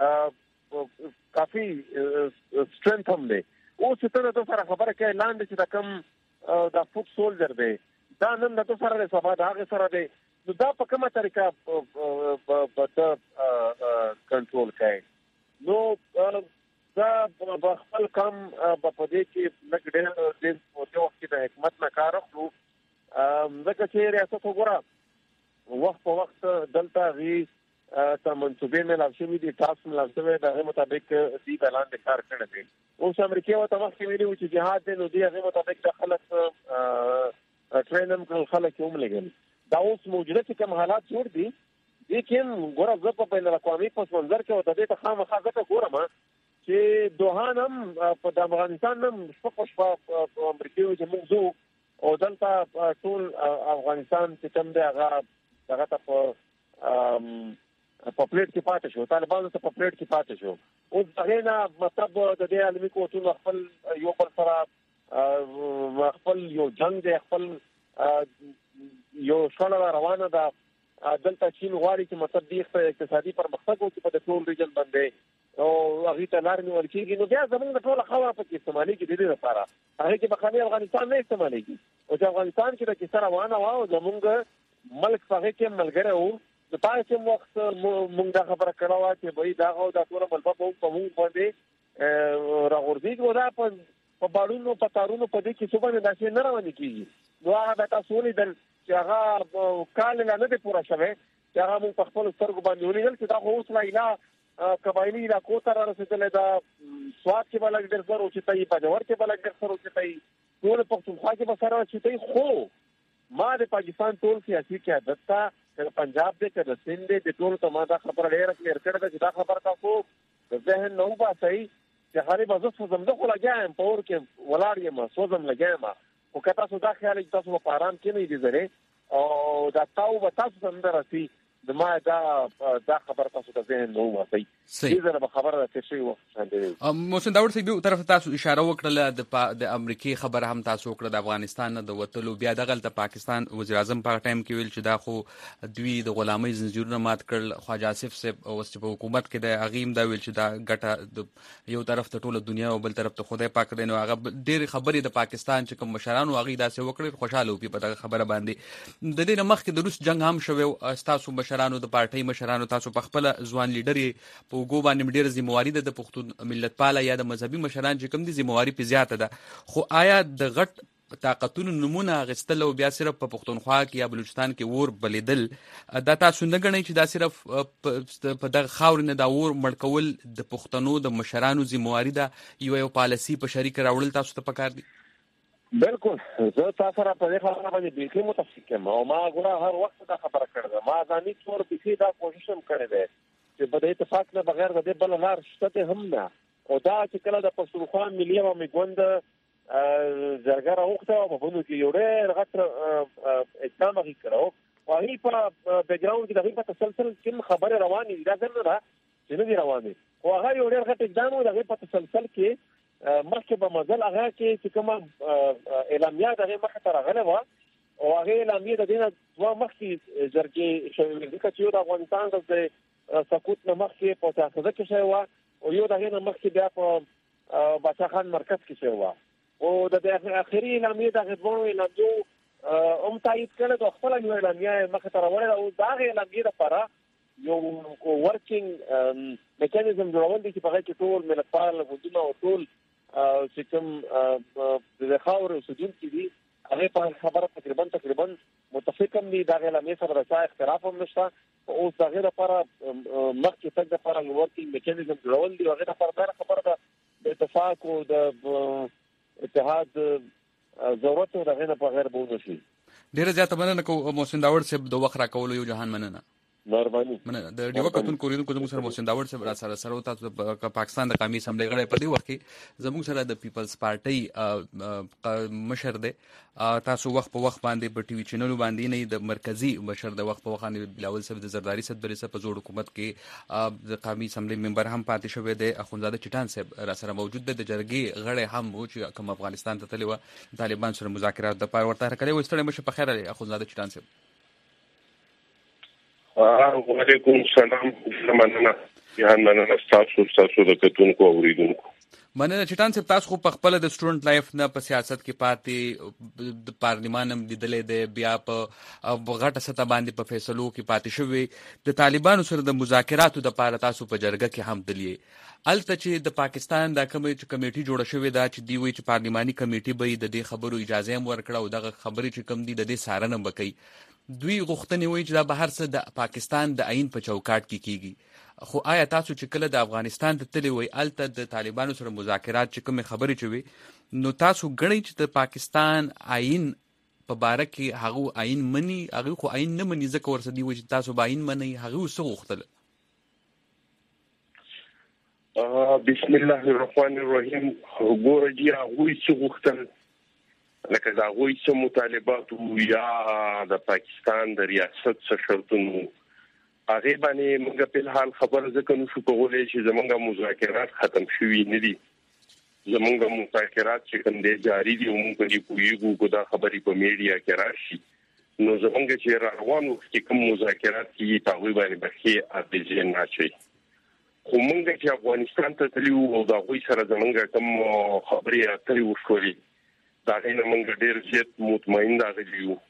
S15: کافی سترنث هم دی اوس ته د سره خبره کوي لاندې چې دا کم د فوټ سولجر دی دا نن د سره سبا دا هغه سره دی نو دا په کومه طریقه په کنټرول کوي نو دا په خپل کم په دې کې لږ ډېر د وخت د حکومت نه کار اخلو ځکه چې ریاست وګوره وخت په وخت دلته غي ته منصوبې مې لاشمې دي تاسو مې لاشمې د هغه مطابق دې اعلان د کار کړی دی اوس امریکا او تمخ کې ویلي چې جهاد دی نو دې هغه مطابق د خلک ټرینم کول خلک هم لګل دا اوس موجوده چې کوم حالات جوړ دي لیکن ګوره زه په بین الاقوامي پس منظر کې او د دې خامخا ځکه ګورم چې دوحان هم په افغانستان هم شپه په امریکا کې موږ او دلته ټول افغانستان چې کوم دی هغه ته په پلیټ کې پاتې شو طالبانو ته په پلیټ کې پاتې شو اوس هغه نه مطلب د دې عالمي کوټونو خپل یو بل سره خپل یو جنگ دی خپل یو شاله روانه ده دلته چین غواړي چې مطلب د اقتصادي پرمختګ وکړي په ټول ریجن باندې او هغه ته لار نیول کېږي نو بیا زموږ ټول خبره پکې استعمالي کې د دې لپاره هغه کې بخاني افغانستان نه استعمالي کی او چې افغانستان کې د کیسه روانه و او زموږ ملک هغه کې ملګری وو د پاتې وخت موږ دا خبره کړو چې به دا غو د ټول ملبا په موږ باندې راغورځي دا په باړونو په تارونو په دې کې څه باندې داسې نه روان کیږي نو هغه تاسو لیدل چې هغه کال نه دی پوره شوی چې هغه موږ په خپل سترګو باندې ولیدل چې دا اوس لا اله قبایلی علاقو ته رسیدلې دا سواد کې بلګ ډېر سره اوچتای په جوړ کې بلګ ډېر سره اوچتای ټول پښتونخوا کې به سره اوچتای خو ما د پاکستان ټول سیاسي قیادت ته پنجاب دې کې د سند دې ټول ته ما دا خبره ډېر کلیر کړه چې دا خبره تاسو د ذهن نو باسي چې هغه به زه زموږ خو لګایم په ور کې ولاړ یم سوزم لګایم او که تاسو دا خیال چې تاسو په آرام کې نه دي زره او دا تاسو څنګه راځي د ما دا خبر تاسو ته ذهن نو باسي دې زره خبره ده چې وخت
S1: محسن داوود صاحب یو طرف تاسو اشاره وکړه د امریکای خبر هم تاسو وکړه د افغانستان د وټلو بیا دغه پاکستان وزیر اعظم په ټایم کې ویل چې دا خو دوی د غلامۍ زنجیرونه مات کړل خواجه آصف صاحب او په حکومت کې د اغیم دا ویل چې دا ګټه یو طرف ته ټول دنیا او بل طرف ته خدای پاک دی نو هغه ډېر خبرې د پاکستان چې کوم مشرانو هغه داسې وکړل خوشاله وي په دغه خبره باندې د دې مخکې د روس جنگ هم شوی تاسو مشرانو د پارټي مشرانو تاسو په خپل ځوان لیډر په وګو باندې ډېر ذمہواری ده د پښتون ملت پاله یا د مذهبي مشران چې کوم دي ذمہواری په زیاته ده خو آیا د غټ طاقتونو نمونه غستل او بیا صرف په پښتونخوا کې یا بلوچستان کې ور بلیدل دا تاسو نه غنئ چې دا صرف په دغه خاور نه دا ور مړکول د پښتنو د مشرانو ذمہواری ده یو پالیسی په شریک راوړل تاسو ته پکار دي
S15: بالکل زه تاسو را په دې خبره باندې بیخي متفق یم او ما غواړم هر وخت دا خبره کړم ما ځاني څور بیخي دا کوشش هم کړی دی چې په دې اتفاق نه بغیر د دې بل لار شته هم نه او دا چې کله د پښتونخوا ملي او میګوند زرګر اوخته په بونو کې یو ډېر غټ اقدام وکړو او هغه په بیک ګراوند کې د تسلسل کوم خبره روانه دي دا څنګه ده چې نه دي روانه او هغه یو ډېر غټ اقدام و دغه په تسلسل کې مخکې په مزل هغه کې چې کوم اعلامیه دغه مخه تر غلې و او هغه اعلامیه د دینه دوه مخکې زرګي شوی د کچې د افغانستان د سقوط نه مخکې په تاسو کې شوی و او یو دغه نه مخکې بیا په باچا خان مرکز کې شوی و او د اخري اعلامیه دغه دوه اعلامیه تایید کړل د خپل اعلامیه مخه تر وړل او دغه اعلامیه لپاره یو ورکینګ میکانیزم جوړول دي چې په هغه کې ټول ملتپال غوډونه او ټول چې کوم د خاور اوسیدونکو دي هغه په خبره تقریبا متفقم دي دا غلا مې سره راځي اختلاف هم نشته او څنګه لپاره مخکې تک د لپاره ورکینګ میکانیزم جوړول دي هغه لپاره دا خبره ده د اتفاق او د اتحاد ضرورت او دغه په غیر بونه شي
S1: ډیره زیاته مننه کوم محسن داوود صاحب د وخت راکولو یو جهان مننه
S15: مهرباني
S1: مننه د ډیو کتون کوریدونکو زموږ سره محسن داوود صاحب را سره تاسو په پاکستان د قومي اسمبلی غړي په دې وخت کې زموږ سره د پیپلز پارټي مشر دی تاسو وخت په وخت باندې په ټي وي چینل باندې نه د مرکزی مشر د وخت په وخت باندې بلاول صاحب د زرداری صدبري صاحب په جوړ حکومت کې د قومي اسمبلی ممبر هم پاتې شوی دی اخونزاده چټان صاحب را سره موجود دی د جرګي غړي هم و چې کوم افغانستان ته تللی و طالبان سره مذاکرات د پاره ورته کړي و ستړي مشه په خیر علي اخونزاده چټان صاحب
S9: وعلیکم السلام مننه یا مننه تاسو د کتونکو اوریدونکو
S1: مننه چټان صاحب تاسو خو په خپل د سټوډنټ لایف نه په سیاست کې پاتې د پارلیمان هم لیدلې دی بیا په غټه سطح باندې په فیصلو کې پاتې شوی د طالبانو سره د مذاکراتو د پاره تاسو په جرګه کې هم دلیه الته چې د پاکستان د کمیټي جوړه شوې ده چې دی وی چې پارلیماني کمیټي به د دې خبرو اجازه هم ورکړه او دغه خبرې چې کم دي د دې سارنه بکې دوی غوښتنې وایي چې دا بهر څه د پاکستان د آئین په چوکاټ کې کیږي خو آیا تاسو چې کله د افغانستان ته تللی وای الته د طالبانو سره مذاکرات چې کومې خبرې چوي نو تاسو ګڼئ چې د پاکستان آئین په باره کې هغه آئین مني هغه خو آئین نه مني ځکه ورسره دی وایي چې تاسو به آئین منئ هغه څه غوښتل
S9: بسم الله الرحمن الرحیم ګوره جی هغوی څه غوښتل لکه دا هغوی څه مطالبات یا د پاکستان د ریاست څه شرطونه هغه باندې موږ په الحال خبر ځکه نشو کولای چې زمونږ مذاکرات ختم شوي نه دي زمونږ مذاکرات چې کوم دي جاری دي موږ په دې کویږو دا خبرې په میډیا کې راشي نو زمونږ چې روان وخت کې کوم مذاکرات کې تاوی باندې بخي اپیژن نشي خو موږ چې افغانستان ته تلو او دا غوي سره زمونږ کوم خبرې اترې وشوري دا غینه موږ ډېر زیات مطمئن راغلیو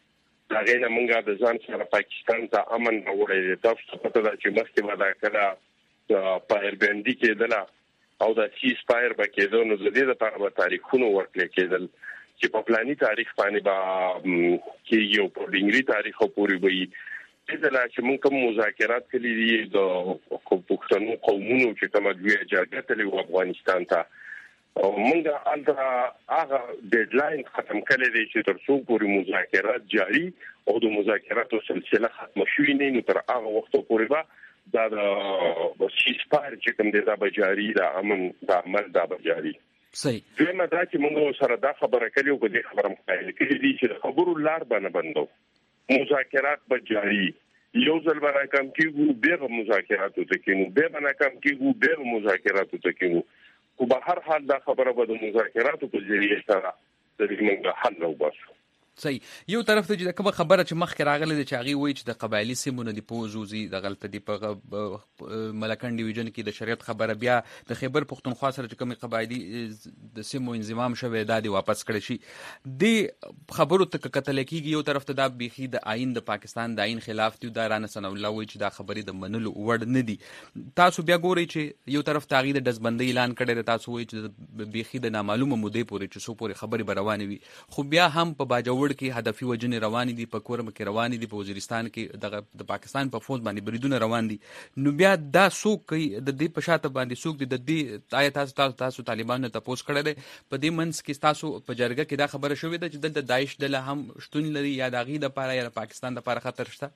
S9: دا غینه مونږه د ځان سره پاکستان ته امن راوړی دی. تاسو ته پته ده چې مخکې به دا کله فایر بندي کېدله او دا سیز فایر به کېدو، نو د دې لپاره به تاریخونه ورکړل کېدل چې په پلاني تاریخ باندې به کېږي او په ډینګري تاریخ پورې به وي. دغه چې موږ کوم مذاکرات کړي دي د پښتنو قومونو چې کومه دوی جرګه تللی و افغانستان ته، او موږ هغه ډیډلاین ختم کړی دی چې تر څو پورې مذاکرات جاري او د مذاکراتو سلسله ختم شوي نه، نو تر هغه وخت پورې به دا د سیز فایر چې کوم دی دا به جاري، دا امن دا عمل دا به جاري.
S1: صحیح.
S9: دویمه دا چې موږ سره دا خبره کړې او په دې خبره مقایل کړي دي چې د خبرو لار باندې بندو، مذاکرات به جاري، یو ځل به ناکام کېږو بیا به مذاکراتو ته کېنو، بیا به ناکام کېږو بیا به مذاکراتو ته کېنو، خو به هر حال دا خبره به د مذاکراتو په ذریعه سره د دې موږ حل راوباسو.
S1: صحیح. یو طرف ته چې کومه خبره چې مخکې راغله چې هغه وایي چې د قبایلی سیمونو د پوزوزي د غلطه دی په ملکن ډیویژن کې د شریعت خبره، بیا د خیبر پختونخوا سره چې کومه قبایلی د سیمو انضمام شوه دا دی واپس کړی شي. د خبرو ته کتل کېږي یو طرف ته دا بيخي د آئین د پاکستان د آئین خلاف دی، دا رانه سن الله وایي چې دا خبرې د منلو وړ نه دي. تاسو بیا ګورئ چې یو طرف ته غي د دزبندۍ اعلان کړی دی، تاسو وایي چې بيخي د نامعلومه مودې پورې چې سو پورې خبرې بروانې وي، خو بیا هم په باجوړ کې هدفي وجنې روان دي، په کورم کې روان دي، په وزیرستان کې د پاکستان په فوج باندې بریدونه روان دي. نو بیا دا څوک کوي د دې په شاته باندې څوک دي د دې آیا تاسو طالبانو ته پوس کړی دی په دې منځ کې تاسو په جرګه کې دا خبره شوې ده چې دلته داعش ډله هم شتون لري یا د غي د لپاره یا د پاکستان لپاره خطر شته؟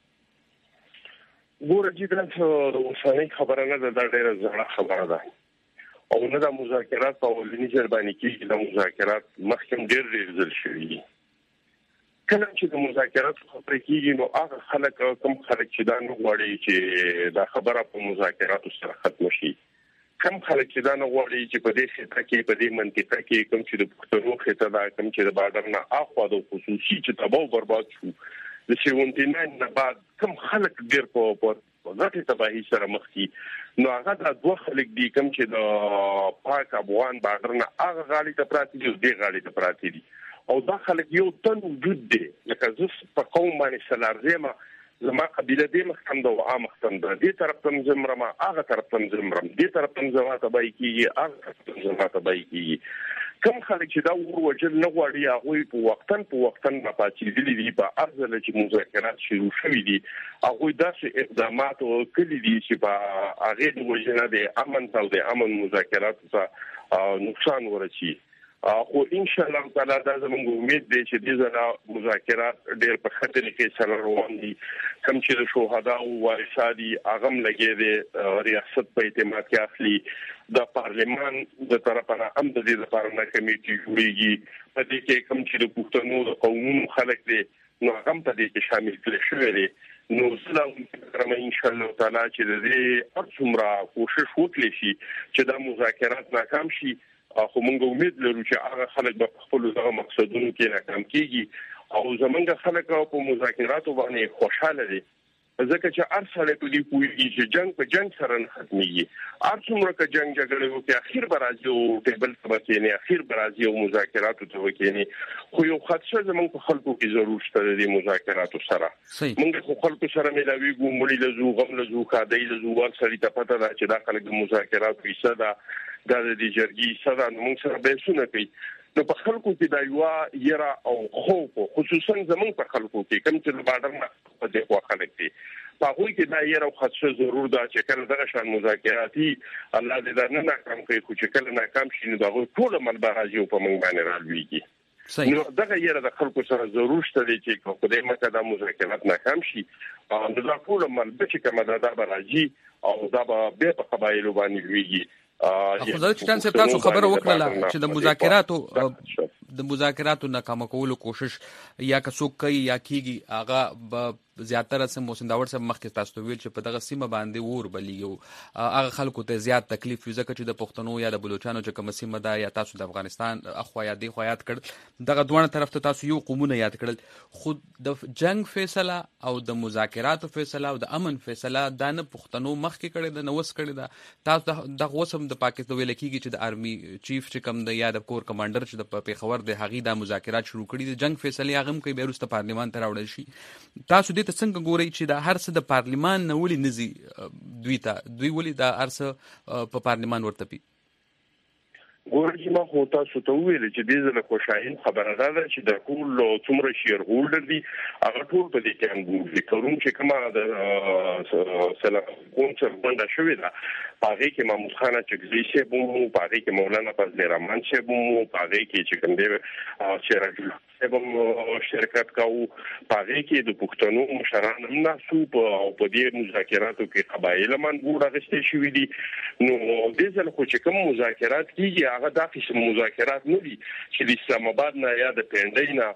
S9: ګوره چې دا اوسنۍ خبره نه ده، دا ډېره زړه خبره ده او نه د مذاکرات په ولني ځربانی کې د مذاکرات مخکې ډېر ځل شوي دي. کله چې د مذاکرات خبرې کېږي نو هغه خلک کوم خلک چې دا نه غواړي چې دا خبره په مذاکراتو سره ختم شي، کوم خلک چې دا نه غواړي چې په دې خطه کې په دې منطقه کې کوم چې د پښتنو خطه دا کوم چې د بارډر نه اخوا د خصوصي چې تباہ او برباد شو د 79 نه بعد کوم خلک ډېر په غټه تباہي سره مخ کی، نو هغه د دوه خلک دي کوم چې د پاک افغان بارډر نه هغه غاړي ته پراته دي او دې غاړي ته پراته دي، او دا خلک یو تن وجود دي. لکه زه په قوم باندې سلارزمه زما قبيله دې مختم ده او عام مختم ده، دې طرف ته زمرم هغه طرف ته زمرم، دې طرف ته زما تباہي کیږي هغه طرف ته زما تباہي کیږي. کوم خلک چې دا وروجل نه غواړي هغه په وختن نه پاتې دي په ارزله چې مذاکرات شروع شوي دي، هغه داسې اقدامات وکړي دي چې په هغه د وجنه د امن او د امن مذاکرات ته نقصان ورسي. خو ان شاء الله تعالی دا زموږ امید دی چې دې ځله مذاکرات ډېر په خطر کې سره روان دي. کوم چې د شهدا او وارثادي اغم لګي دي ریاست په اعتماد کې اخلي، د پارلمان د طرفه هم د دې لپاره نه کمیټي جوړیږي، په دې کې کوم چې د پښتنو د قومونو خلک دي نو هم په دې کې شامل کړي شوی دي. نو سلام ان شاء الله تعالی چې د دې څومره کوشش وکړي شي چې دا مذاکرات ناکام شي، خو موږ امید لرو چې هغه خلک به خپل دغه مقصدونو کې ناکام کیږي او زمونږ خلک په مذاکراتو باندې خوشاله دي، ځکه چې ارسله په دې کوي چې جنگ په جنگ سره نه ختميږي. ارڅومره که جنگ جګړه وکړي اخیر به راځي او ټیبل ته وکړي، اخیر به راځي او مذاکراتو ته وکړي. خو یو خدشه زمونږ په خلکو کې ضرور شته د مذاکراتو سره. موږ خو خلکو سره ملاويږو، مړي له زو غم له زو خادای له زو ور سړي ته پته ده چې دا خلک د مذاکراتو حصہ ده، دا د جرګي حصہ ده، موږ سره به څه نه کوي. نو په خلکو کې دا یو یرا او خوف خصوصا زمونږ په خلکو کې کوم چې د بارډر نه په دې خوا خلک دي، په هغوی کې دا یرا او خدشه ضرور ده چې کله دغه شان مذاکراتي الله دې دا نه ناکام کوي، خو چې کله ناکام شي نو دا ټول عمل به راځي په موږ باندې رالويږي. نو دغه یرا د خلکو سره ضرور شته چې په دې مکه دا مذاکرات ناکام شي نو دا ټول عمل به چې کومه دا به راځي او دا به په قبایلو باندې لويږي.
S1: خو زه چې تاسو تاسو خبره وکړه چې د مذاکراتو ناکام کولو کوشش یا که څوک کوي یا کیږي هغه زیاتره سم موسنداور سم مخکې تاسو ویل چې په دغه سیمه باندې ور بلیږي هغه خلکو ته زیات تکلیف وي، ځکه چې د پښتنو یا د بلوچستان چې کوم سیمه ده یا تاسو د افغانستان اخوا یا دی خو یاد کړ دغه دوه طرف ته تاسو یو قومونه یاد کړل، خو د جنگ فیصله او د مذاکراتو فیصله او د امن فیصله دا نه پښتنو مخکې کړي د نووس کړي دا تاسو دغه وسم د پاکستان ویل کیږي چې د آرمي چیف چې کوم د یا د کور کمانډر چې د پیښور نفر د هغې دا مذاکرات شروع کړي د جنگ فیصلې هغه هم کوي بیا وروسته پارلمان ته راوړل شي. تاسو دې ته څنګه ګورئ چې دا هر څه د پارلمان نه ولې نه ځي دوی ولې دا هر څه په پارلمان ورته پي؟
S9: ګورې ما خو تاسو ته وویل چې دې ځله خوشاین خبره ده چې د ټول څومره شیر هولډر دي هغه ټول په دې کې انګور دي کوم چې کومه د سلام کوم څرګنده شوې ده هغه کې محمود خان چغزي شه بو هغه کې مولانا فضل الرحمن شه بو هغه کې چې کوم دی سراج الله شرکت کاو هغه کې د پښتنو مشران هم ناسو په دې مذاکراتو کې قبایل منګور غشته شوې دي. نو دې ځل خو چې کوم مذاکرات کیږي هغه د قسم مذاکرات نه دي چې د اسلام آباد نه یا د پنډۍ نه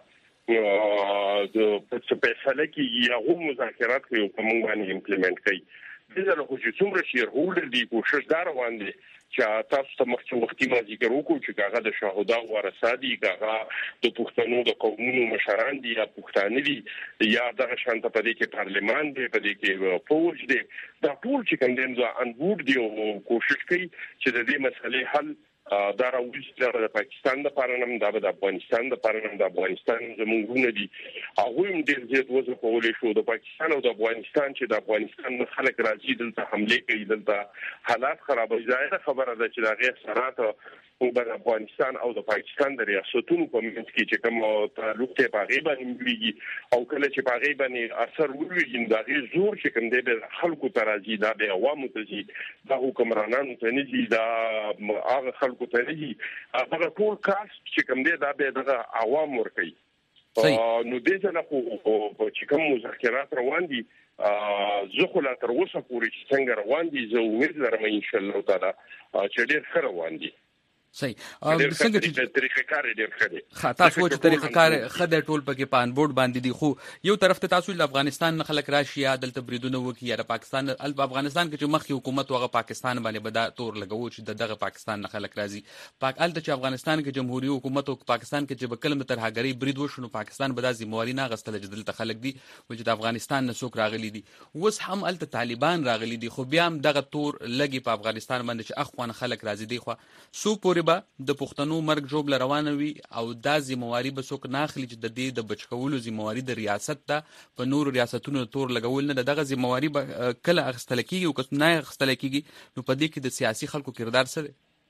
S9: د فیصله کې یو مذاکرات کوي په موږ باندې امپلیمنٹ کوي. دې ځل خو چې څومره شیر هولډر دي کوشش دار روان دي چې تاسو ته مخکې وختي ما ذکر وکړو چې هغه د شهدا ورثه دي هغه د پښتنو د قومونو مشران دي یا پښتانه دي یا د شانته په دې کې پارلمان دی په دې کې فوج دی دا ټول چې کوم دي انبور دي او کوشش کوي چې د دې مسلې حل دا راوځي د پاکستان د پارنم د افغانستان د پارنم د افغانستان زمونږونه دي هغه هم ډېر زیات وځي کولای شو د پاکستان او د افغانستان چې د افغانستان خلک راځي دلته حمله کوي دلته حالات خرابوي ځای خبره ده چې دا غیر سرات او د افغانستان او د پاکستان د ریاستونو په منځ کې چې کوم تعلق ته پاغي باندې ویږي او کله چې پاغي باندې اثر وروي دا غیر زور چې کوم د خلکو ترازی دا د عوامو ته دا حکمرانانو ته نه دي دا هغه خلکو ته نه دي هغه ټول کاست چې کوم دی دا به د عوام ورکي. نو دې ځنه خو چې کوم مذاکرات روان دي زه خو لا تر اوسه پورې چې څنګه روان دي زه امید لرم ان شاء الله تعالی چې ډېر ښه روان دي.
S1: صحیح څنګه چې
S9: طریقې کار ډېر ښه دي
S1: تاسو چې طریقې کار خدای ټول پکې پان بورډ باندې دي خو یو طرف ته تاسو د افغانستان خلک راشي یا دلته بریدونه وکي یا د پاکستان افغانستان کې چې مخکې حکومت وغه پاکستان باندې بدا تور لګاو چې دغه پاکستان نه خلک راځي الته چې افغانستان کې جمهوریت حکومت او پاکستان کې چې بکلم تر هغری برید وشو په بدا ذمہواری نه غستل چې دلته خلک دي چې د افغانستان نه څوک راغلي دي اوس هم الته طالبان راغلي دي خو بیا هم دغه تور لګي په افغانستان باندې چې اخوان خلک راځي دي خو سو پورې به د نو مرګ جوړ روانه وي او دا ذمہواری به څوک نه اخلي چې د دې د بچکولو ذمہواری د ریاست ته په نور ریاستونو تور لګول نه دغه ذمہواری به کله اخستل کیږي او کله نه اخستل کیږي نو په دې کې د سیاسي خلکو کردار څه دی؟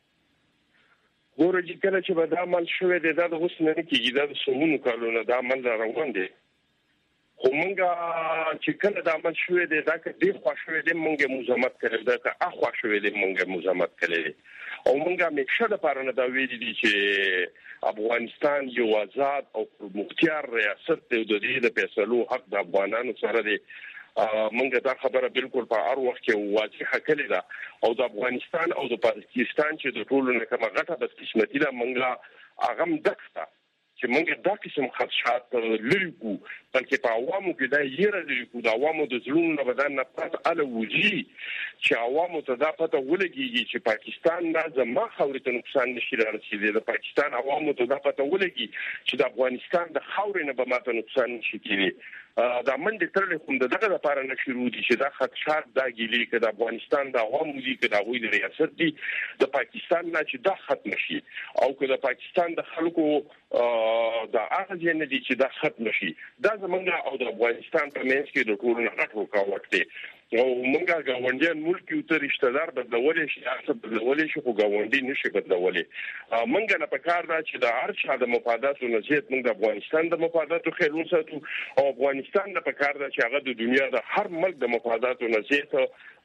S9: ګورې کله چې به دا عمل شوی دی دا د اوس نه کیږي دا د سمونو کالونه دا عمل روان دی خو مونږه چې کله دا عمل شوی دی دا که ډېر خوا شوی دی مونږ مزاحمت کړی دا که اخوا شوی دی مونږ مزاحمت کړی او مونږه مکشه د پاره نه دا ویلي دي چې افغانستان یو آزاد او مختار ریاست دی د دې د فیصلو حق د افغانانو سره دی مونږه دا خبره بالکل په هر وخت کې واضحه کړې ده او د افغانستان او د پاکستان چې د ټولو نه کومه غټه بدقسمتي ده مونږه هغه دکته چې مونږ دا قسم خدشات لري کو بلکې په عوامو کې دا یره لري کو د عوامو د زړونو نه بدن نه پات اله وږي چې عوامو ته دا پته ولګيږي چې پاکستان دا زما خاورې ته نقصان نشي رسیدلی د پاکستان عوامو ته دا پته ولګي چې د افغانستان د خاورې نه به ماته نقصان نشي کېږي دا منډه ترلې کوم دغه لپاره نه شروع دي چې دا خدشات دا ګیلې کې د افغانستان د عوامو دي کې دا غوي د ریاست دي د پاکستان نه چې دا ختم شي او که د پاکستان د خلکو دا هغه ځنه دي چې دا ختم شي دا زمونږ او د افغانستان په منځ کې د ټولو نه غټ رکاوټ دی او مونږه ګاونډیان ملک یو تر رشتہ دار بدلولې شي اصل بدلولې شي خو ګاونډي نشي بدلولې مونږه نه پکار دا چې د هر چا د مفاداتو نزيد مونږ د افغانستان د مفاداتو خیال وساتو او افغانستان نه پکار دا چې هغه د دنیا د هر ملک د مفاداتو نزيد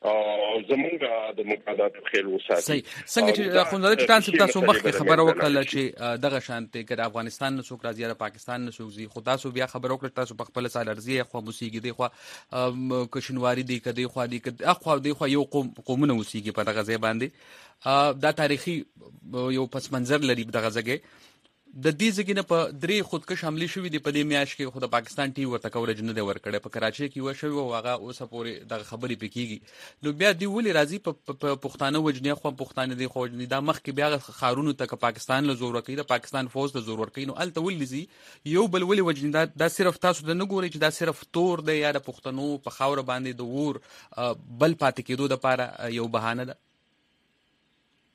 S9: زمونږ د مفاداتو خیال وساتي
S1: څنګه چې خوندل تاسو مخکې خبره وکړه چې دغه شانته کې د افغانستان نه څوک راځي د پاکستان نه څوک زی خو تاسو بیا خبره وکړه تاسو په خپل سال ارزي خو موسیقي دی خو کشنواری دی کدی خو دی اخو دی خو یو قومونه موسیقي په دغه ځای باندې دا تاریخي یو پس منظر لري دغه ځای د دې ځګینه په درې خودکش حمله شوې دي په دې میاش کې خو د پاکستان ټي ورته کورج نه دی ورکړی په کراچي کې وشو او هغه اوسه پورې د خبرې پکېږي نو بیا دی ولې راځي په پښتانه وجنی خو پښتانه دی خو دا مخ کې بیا خارونو ته پاکستان له زور ورکړي د پاکستان فوج له زور ورکړي نو الته ولې یو بل ولې وجنی دا صرف تاسو د نه ګوري چې دا صرف تور دی یا د پښتنو په خاور باندې د ور بل پاتې کېدو د لپاره یو بهانه ده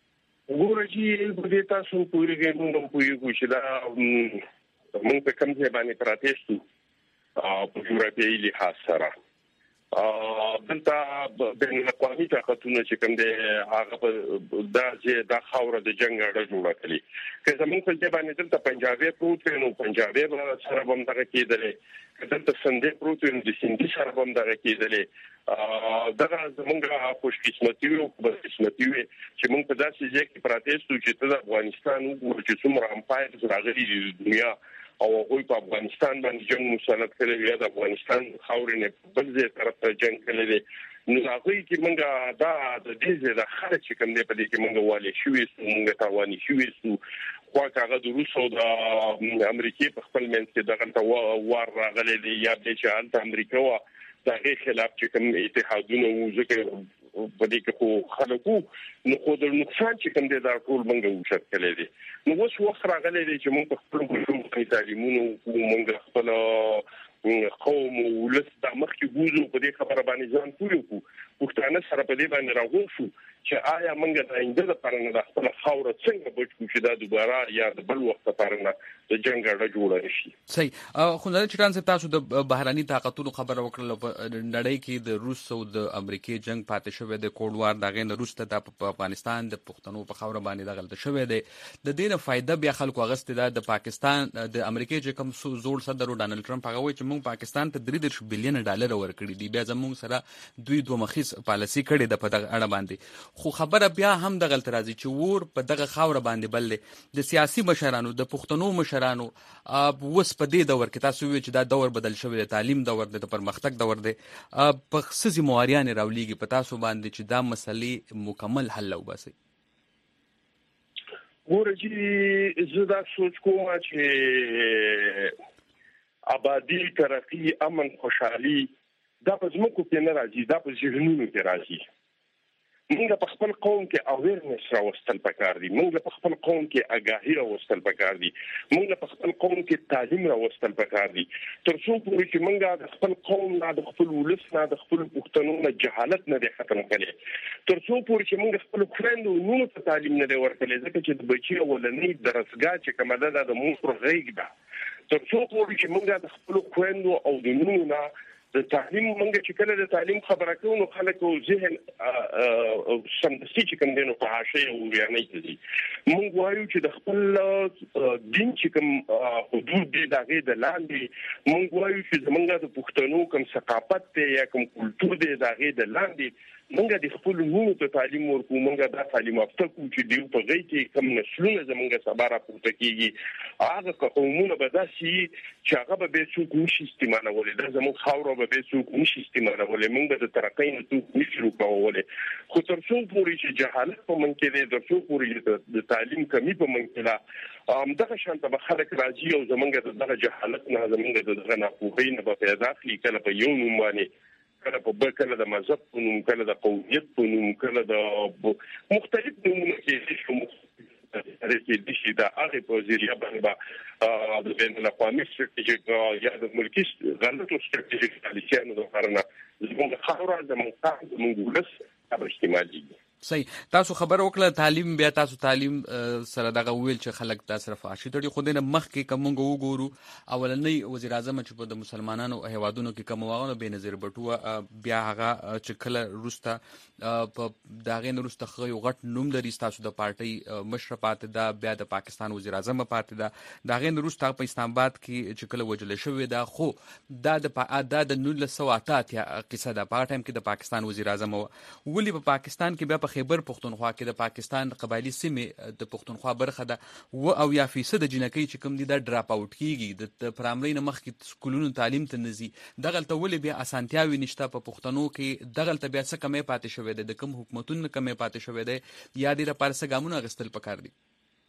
S9: ګورجی په دې تاسو پوریږئ موږ پوریږو چې دا موږ په کوم ځای باندې پراته شو په جغرافیایي لحاظ سره دلته بین الاقوامي طاقتونه چې کوم دي هغه دا خاوره د جنگ اړه جوړه کړي که زموږ په ځای باندې دلته پنجابي پروت نو پنجابي سره هم دغه کېدلې که دلته سندې پروت نو د سندي سره هم دغه کېدلې دغه زموږ خوش قسمتي او بد قسمتي چې موږ په داسې ځای کې پراته شو چې د افغانستان وګورو چې څومره امپایر راغلي د دنیا او هغوی په افغانستان باندې جنگ مسلط کړی یا د افغانستان خاورې نه بل ځای طرف ته جنگ کړی نو هغوی چې موږ دا د دې ځای د خلک چې کوم دی په دې کې موږ والي شوي سو موږ تاواني شوي سو خو هغه د روس او د امریکې په خپل منځ کې دغه وار راغلی دی یا چې هلته امریکا وه د هغې خلاف چې کوم اتحادونه وو ځکه په دې کې خو خلکو نو خو د نقصان چې کوم دی دا ټول موږ اوچت کړی دی نو اوس وخت راغلی دی چې موږ په خپلو ماشومانو تعلیمونه وکړو موږ خپله قوم او ولس دا مخکې بوځو په دې خبره باندې ځان پوره کړو پښتانه سره په دې باندې راغون شو چې آیا موږ د آینده لپاره نه د خپل خاوره څنګه بچ کړو چې دا دوباره یا د بل وخت لپاره نه د جنګ اړه جوړه شي.
S1: صحیح خو نن چې تاسو د بهراني طاقتونو خبره وکړه په نړۍ کې د روس او د امریکای جنگ پاتې شوی د کوډ وار دغه نه روسته د افغانستان د پښتنو په خاوره باندې دغلت شوی دی د دې نه فائدہ بیا خلکو اغسته د پاکستان د امریکای چې کوم زوړ صدر ډانلډ ټرمپ هغه وایي چې موږ پاکستان ته 3 بلین ډالر ورکړي دي بیا زموږ سره دوه مخیز پالیسی کړي د په دغه اړه باندې خو خبره بیا هم د غلط راځي چې ور په دغه خاوره باندې بل د سیاسي مشرانو د پښتنو مشرانو وس په دې دور کې تاسو وی چې دا دور بدل شوی د تعلیم دور د پرمختګ دور دی په خصوصي مواریان راولېږي په تاسو باندې چې دا مسلې مکمل حل وباسي.
S9: ګورجی زه دا سوچ کوم چې آبادی ترقی امن خوشحالي دا په زموږ کې نه راځي دا په ذهنونو کې راځي. موږ په خپل قوم کې اویرنس راوستل پکار دي موږ په خپل قوم کې آگاهی راوستل پکار دي موږ په خپل قوم کې تعلیم راوستل پکار دي تر څو پورې چې موږ د خپل قوم نه د خپل ولس نه د خپل پښتنو نه جهالت نه ختم کړي تر څو پورې چې موږ خپل خويندو نونو ته تعلیم نه ورکړي ځکه چې د بچي ولنۍ درسګاه چې کومه ده د مور غېږ ده تر څو پورې چې موږ د خپل خويندو او د نونو نه د تعلیم موږ چې کله د تعلیم خبره کوو نو خلکو ذهن سمدستي چې کوم دینو په حاشیه او بیانې کوي موږ وایو چې د خپل دین چې کوم حدود دي دغه د لاندې موږ وایو چې زمونږ د پښتنو کوم ثقافت دی یا کوم کلچر دی دغه د لاندې موږ د خپل نونو ته تعلیم ورکو موږ د تعلیم افته کو چې دی په غي کې کوم نسلونه زمونږ سبا راپورته کیږي هغه قومونه به داسي چې هغه به څوک نشي استعمالولای د زموږ خاور به څوک نشي استعمالولای موږ د ترقۍ نه څوک نشي وکولای خو تر څو پورې چې جهالت په من کې دی تر څو پورې د تعلیم کمی په من کې دغه شانته به خلک راځي او زمونږ دغه جهالت نه زمونږ دغه ناپوهۍ نه به پیدا کړي کله په یو نوم باندې کله په بل کله د مذهب په نوم کله د قومیت په نوم کله د مختلف نومونو کې د شي د هغه په ذریعہ باندې د بین الاقوامي ستراتیژیک یا د ملکی غلطو ستراتیژیک پالیسیانو د کارونه زموږ خاوره زموږ ولس په استعمال دي.
S1: صحیح تاسو خبر وکړه تعلیم بیا تاسو تعلیم سره دغه ویل چې خلک تاسو صرف عاشي تړي خو دنه مخ کې کوم وګورو اولنۍ وزیر اعظم چې په د مسلمانانو هیوادونو کې کوم واغونه بنظیر بټوه بیا هغه چې کله روسته په داغه نورسته خو یو غټ نوم لري تاسو د پارټي مشرفات دا بیا د پاکستان وزیر اعظم پاتې دا داغه نورسته په اسلام آباد کې چې کله وجل شوې دا خو دا د 1988 قصه ده په ټایم کې د پاکستان وزیر اعظم ولې په پاکستان کې بیا په خیبر پښتونخوا کې د پاکستان قبایلی سیمې د پښتونخوا برخه ده او یا فیصد جنکۍ چې کوم دي دا ډراپ اوټ کیږي د پرامرۍ نه مخکې سکولونو تعلیم ته نزي دغلته ولې بیا اسانتیاوي نشته په پښتنو کې دغلته بیا څه کمې پاتې شوې ده د کوم حکومتونو کمې پاتې شوې ده یا د لپاره څه ګامونه غستل پکار دي.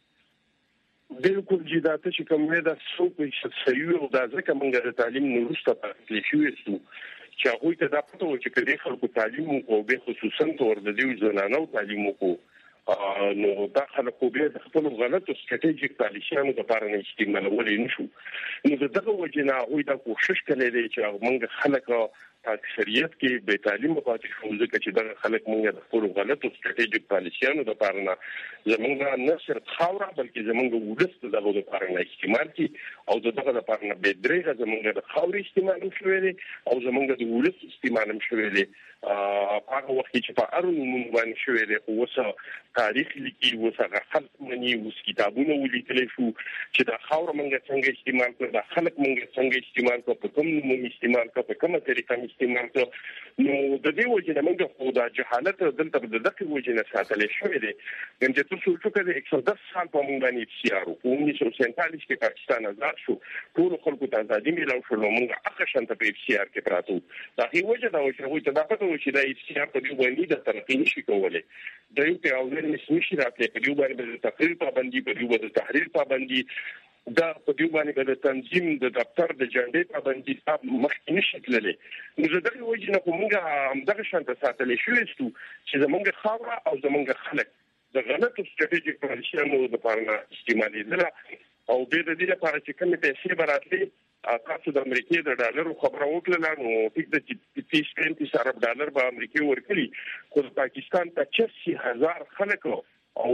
S9: بالکل جداته چې کوم نه د سوق شخصي او د ځکه موږ د تعلیم نورسته پاتې شوې چې هغه ته دا پته و چې کله خلکو تعلیم او به خصوصا تور د دې زنانو تعلیم کو نو دا خلکو به د خپل غلطو ستراتیژیک پالیسیانو لپاره نه استعمالول نشو نو دغه وجنه هغه دا کوشش کړي چې موږ خلک اکثریت کې به تعلیم پاتې شو ځکه چې دا خلک موږ د خپل غلطو سټریټیجیک پالیسیانو د لپاره نه زمونږ نه صرف خاوره بلکې زمونږ ولست دغه لپاره نه استعمال کی او دغه لپاره نه به درېغه زمونږ د خاورې استعمال شوی دی او زمونږ د ولست استعمال شوی دی هغه وخت چې په اړه موږ باندې شوی دی اوسه تاریخ لیکي اوسه خلک مني اوس کتابونه ولیکل شو چې دا خاور موږ څنګه استعمال کړو دا خلک موږ څنګه استعمال کړو په کوم موږ استعمال کړو په کومه طریقه استعمال کړو نو د دې وجه نه موږ خو دا جهالت دلته د دغه وجه نه ساتل شوی دی چې تاسو وګورئ 110 سال په موږ باندې سیارو په 1947 کې پاکستان آزاد شو ټول خلکو ته ازادي ملو شو نو موږ هغه شانته په سیار کې پراتو دا هی وجه دا چې وایي دا پته و چې دا سیار په دې باندې د ترقی نشي کولای دا یو په اول نشي راځي په دې باندې د تقریر پابندي په دې باندې تحریر پابندي دا په دې باندې د تنظیم د دفتر د جنډې پابندي مخکې نشي تللی نو زه دغه وجه نه کومه دغه شانته ساتل شوی چې زمونږ خاوره او زمونږ خلک د غلطو سټریټیجیک پالیسیانو لپاره استعمالېدل او به د دې لپاره چې کومې پیسې براتلي تاسو د امریکای د ډالرو خبره وکړه نو ټیک د 30-35 ارب ډالر به امریکای ورکړي خو پاکستان ته 80,000 خلک او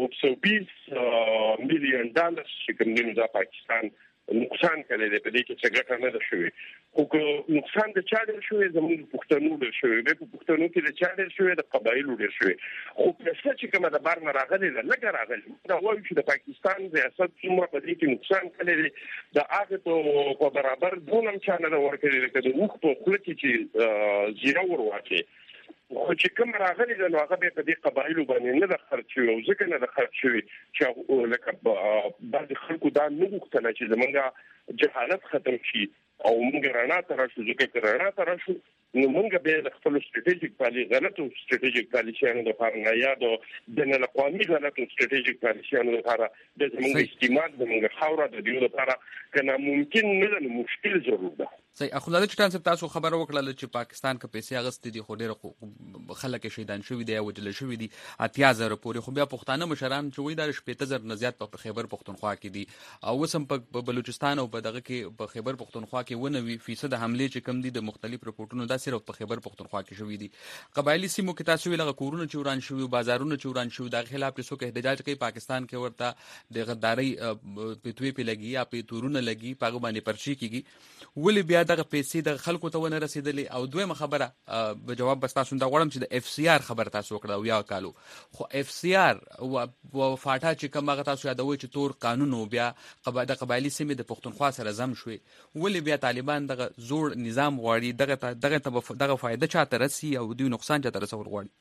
S9: 120 میلیون ډالر چې کوم د پاکستان نقصان کړی دی په دې کې څه ګټه نه ده شوې خو نقصان د چا ډېر شوی زموږ پښتنو ډېر شوی دی په پښتنو کې د چا ډېر شوی د قبایلو ډېر شوی خو پیسې چې کومه د بار نه راغلي ده لږه راغلي دا وایي چې د پاکستان ریاست څومره په دې کې نقصان کړی دی د هغه په برابر دونه چا نه ده ورکړی لکه د اوښ په خوله کې چې زیره ور واچي خو چې کوم راغلي نو هغه به په دې قبایلو باندې نه د خرچ شوی او ځکه نه د خرچ شوی چې لکه بعض خلکو دا نه غوښتنه چې زمونږ جهالت ختم شي او موږ رڼا ته راشو ځکه رڼا ته راشو نو موږ به د خپل سټریټیجیک غلطو سټریټیجیک پالیسیانو لپاره نه یا د بین الاقوامي غلطو سټریټیجیک پالیسیانو لپاره د زموږ استعمال د موږ خاوره د دې لپاره کنه ممکن نه ده مشکل ضرور ده
S1: صحیح اخوندزاده چټان تاسو خبره وکړه چې پاکستان کې پیسې اغستې دي خو ډېر خلک شهیدان شوي دي او وجل شوي دي 80,000 پورې خو بیا پښتانه مشران چې وایي دا 15,000 نه زیات په خیبر پښتونخوا کې دي او وسم په بلوچستان او په دغه کې په خیبر پښتونخوا کې 90% حمله چې کم دي د مختلف رپورټونو دا صرف په خیبر پښتونخوا کې شوي دي قبایلی سیمو کې تاسو لږه کورونه چوران شوي بازارونه چوران شوي د خلاف څه کې احتجاج کوي پاکستان کې ورته د غداري پټوي په لګي یا په تورونه لګي پاغه باندې پرچی کیږي ولې بیا دغه پیسې د خلکو ته ونه رسیدلې او دویمه خبره په جواب بس تاسو دا غواړم چې د اف سی آر خبر تاسو وکړه او یا کالو خو اف سی آر او فاټا چې کوم هغه تاسو یادوي چې تور قانون او بیا د قبایلی سیمې د پښتونخوا سره زم شوي ولې بیا طالبان دغه زوړ نظام غواړي دغه فائدہ چاته رسي او دوی نقصان چاته رسول غواړي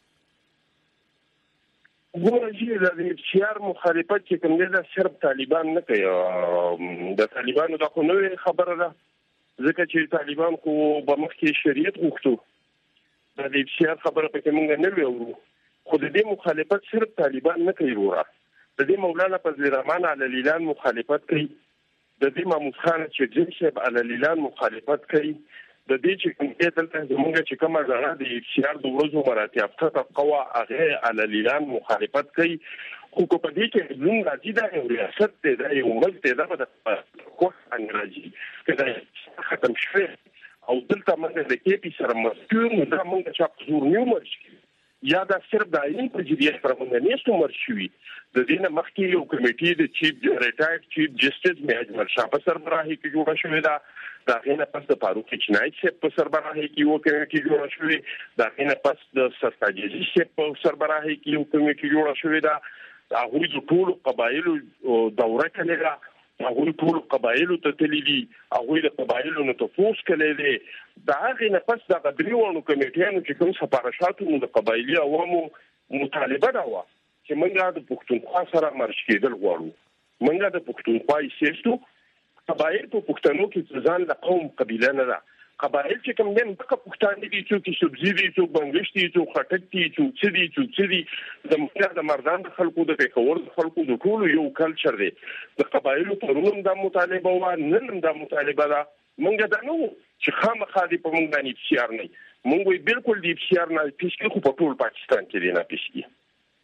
S9: ګورځي د اف سی آر مخالفت چې کوم دی صرف طالبان نه کوي د طالبانو د خو نوې خبره ده ځکه چې طالبان خو په مخکې شریعت غوښتو د اف سی آر خبره پکې مونږ نه ویو خو د دې مخالفت صرف طالبان نه کوي ورا د دې مولانا فضل الرحمن عللیلان مخالفت کوي د دې محمود خان چې صاحب عللیلان مخالفت کوي د دې چې کوم دلته زموږ چې کومه ځای د اف سی آر د ورځو مراتب ته قوا هغه عللیلان مخالفت کوي خو په دې کې زموږ راځي دا یو ریاست دی دا یو ملک دی دا د کوه انګرازي کله ختم شوی او دلته موږ د کې په سره مسکون دا موږ چې حضور نیو مرشي یا دا صرف د عین په جریه پر موږ نه ستو مرشي د دې نه مخکې یو کمیټي د چیف ریټایرډ چیف جسټس میاجمل شاه په سربراهي کې جوړه شوې ده دا غینه پس د فاروق چنای چې په سربراهي کې یو کمیټي جوړه شوې دا غینه پس د سرتاجي چې په سربراهي کې یو کمیټي جوړه شوې ده هغه د ټول قبایلو دوره کړي دا هغه ټول قبایلو ته تللی هغه د قبایلو نه تفوس کړي دي دا هغه نه پس د غدریوانو کمیټیانو چې کوم سپارښتاتو د قبایلی عوامو مطالبه دا و چې موږ د پښتونخوا سره مرش کېدل غواړو موږ د پښتونخوا سیستو قبایل په پښتنو کې ځان د قوم قبیله نه ده قبایل چې کوم دین دغه پښتانه دي چې سبزیدي چې بنگشتي چې خټک دي چې دي د مردان د خلکو د پیښور د خلکو د ټولو یو کلچر دی د قبایلو پرونم د مطالبه و نن د مطالبه ده مونږ دا نو چې خامخا دي په مونږ باندې فشار نه مونږ بالکل دي فشار نه پیښ خو په ټول پاکستان کې دی نه پیښ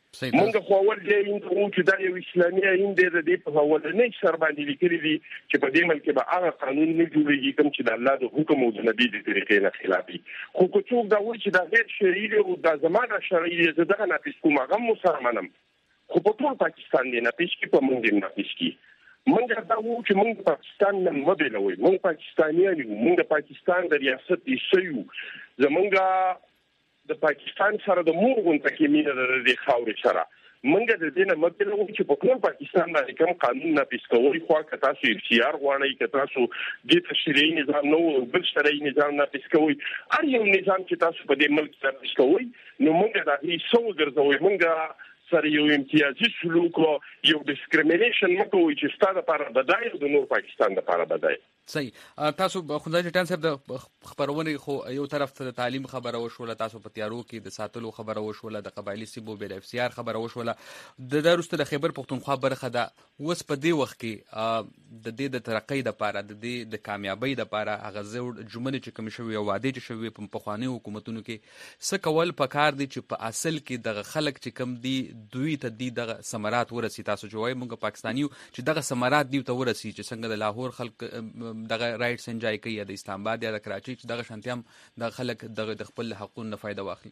S9: موږ خو اول دی چې دا یو اسلامي آئین دی د دې په اولنۍ سر باندې لیکلي دي چې په دې ملک به هغه قانون نه جوړیږي کوم چې د الله د حکم او د نبی د طریقې نه خلاف وي. خو که څوک دا وایي چې دا غیر شرعي دی او دا زمانه شرعي دی زه دغه ناپیس کوم هغه مسلمانم خو په ټول پاکستان دی ناپیس کی په موږ ناپیس کی. موږ دا وایو چې موږ پاکستان نه مبلوي موږ پاکستانیان یو موږ د پاکستان د ریاست یو زمونږ د پاکستان سره د مور غونډه کې مینه د خاورې سره موږ د دې نه مطلب و چې په ټول پاکستان باندې کوم قانون نافذ کوي خو که تاسو اختیار غواړئ که تاسو د تشریعي نظام نو بل شرعي نظام نافذ کوي هر یو نظام چې تاسو په دې ملک نافذ کوي نو موږ دا هیڅ څه ګرځوي موږ سره یو امتیازي سلوک او یو ډیسکریمینیشن مکوې چې ستاسو لپاره بدای او د نور پاکستان لپاره بدای.
S1: صحیح. تاسو خدای جټان صاحب د خبرونه خو یو طرف ته تعلیم خبره وشوله تاسو په تیارو کې د ساتلو خبره وشوله د قبایلی سیبو بل اف سی آر خبره وشوله د درسته د خیبر پختونخوا برخه ده اوس په دې وخت کې د دې د ترقۍ لپاره د دې د کامیابی لپاره هغه زوړ جمله چې کوم شوی وعده چې شوی په خواني حکومتونو کې څه کول پکار دي چې په اصل کې د خلک چې کم دي دوی ته دغه ثمرات ورسي. تاسو جوړای موږ پاکستانیو چې دغه ثمرات دی ته ورسي چې څنګه د لاهور خلک دغه رائټس انجای کوي یا د اسلام آباد یا د کراچي چې دغه شانتيام د خلک د خپل حقوقو نه فائدہ واخلي.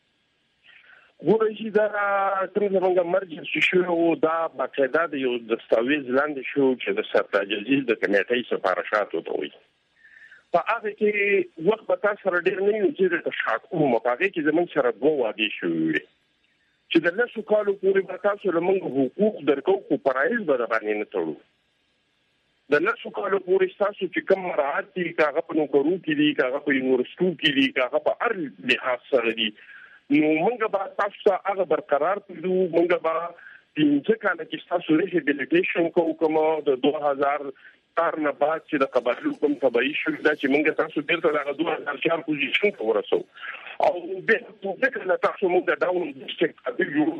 S9: ګورئ دا څنګه موږ مرجع شو دا باقاعده د یو دستاویز لاندې شو چې د سرتاج عزیز د کمیټې سفارشات وته په هغه کې وخت به تاسو سره ډیر نه یو چې د شاکو مپاغه کې زمونږ سره دوه وعده شوې چې د لسو کالو پورې به تاسو لمونږ حقوق درکو خو پرایز به باندې نه تړو. د لسو کالو پورې تاسو چې کوم مراعات دي کاغه په نوکرو کې دي کاغه په یونیورسيټو کې دي کاغه په هر لحاظ سره دي نو موږ به تاسو ته هغه برقرار کړو. موږ به د ځکه چې تاسو ریهابیلیټیشن کوم د 2000 نه بعد چې د قبایلو کوم تبعی شو دا چې موږ تاسو بیرته د 2004 پوزیشن ته ورسو او به ځکه تاسو موږ داون ډیسټریکټ د یو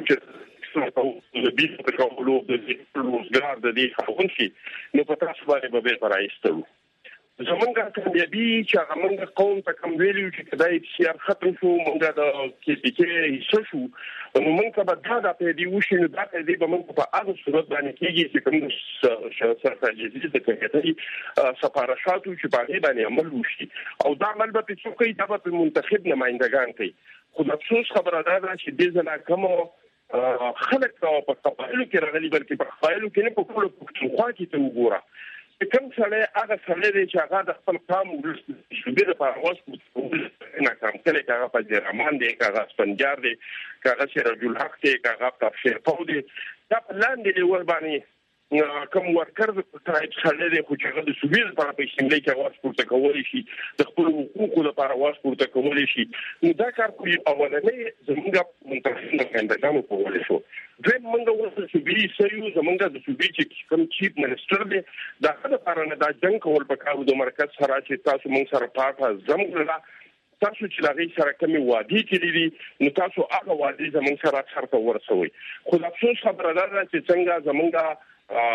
S9: چې د بیل په کولو د روزګار د دې خاونشي نو په تاسو باندې به پرایستو زمونږه کامیابی چې هغه موږ قوم ته کوم ویلو چې کدای شي ختم شو موږ د کې کې هیڅ شو نو موږ به دا په دې وشي نو دا په دې به موږ په هغه صورت باندې کېږي چې کوم سرتاج عزیز د کمیټې سفارشاتو چې په دې باندې عمل وشي او دا عمل به څوک کوي دا به منتخب نمائندگان کوي. خو د افسوس خبره ده چې دې ځله کوم خلک په قبایلو کې راغلي بلکې په قبایلو کې نه په ټول پښتونخوا کې ته وګوره کوم سره هغه سره دی چې هغه د خپل قام ورسته شو د پرواز په نه کوم کله هغه په جرمان دی هغه سپنجار دی هغه سره جوړ حق دی هغه په شیرپاو دی دا لاندې ور باندې کوم ورکر د ټایپ سره دی خو چې هغه د سوبیل لپاره په اسمبلی کې आवाज پورته کولی شي د خپل حقوقو لپاره आवाज پورته کولی شي نو دا کار کوي اولنې زموږ منتخب نمائندګانو په وله شو دوی موږ ورته سوبیل سيو زموږ د سوبیل چې کوم چیف منسٹر دی دا د لپاره نه دا جنگ کول پکارو د مرکز سره چې تاسو موږ سره پاټه زموږ تاسو چې لاغي سره کومي وادي کې دي نو تاسو هغه وادي زموږ سره څرته ورسوي. خو د افسوس خبره ده چې څنګه زموږ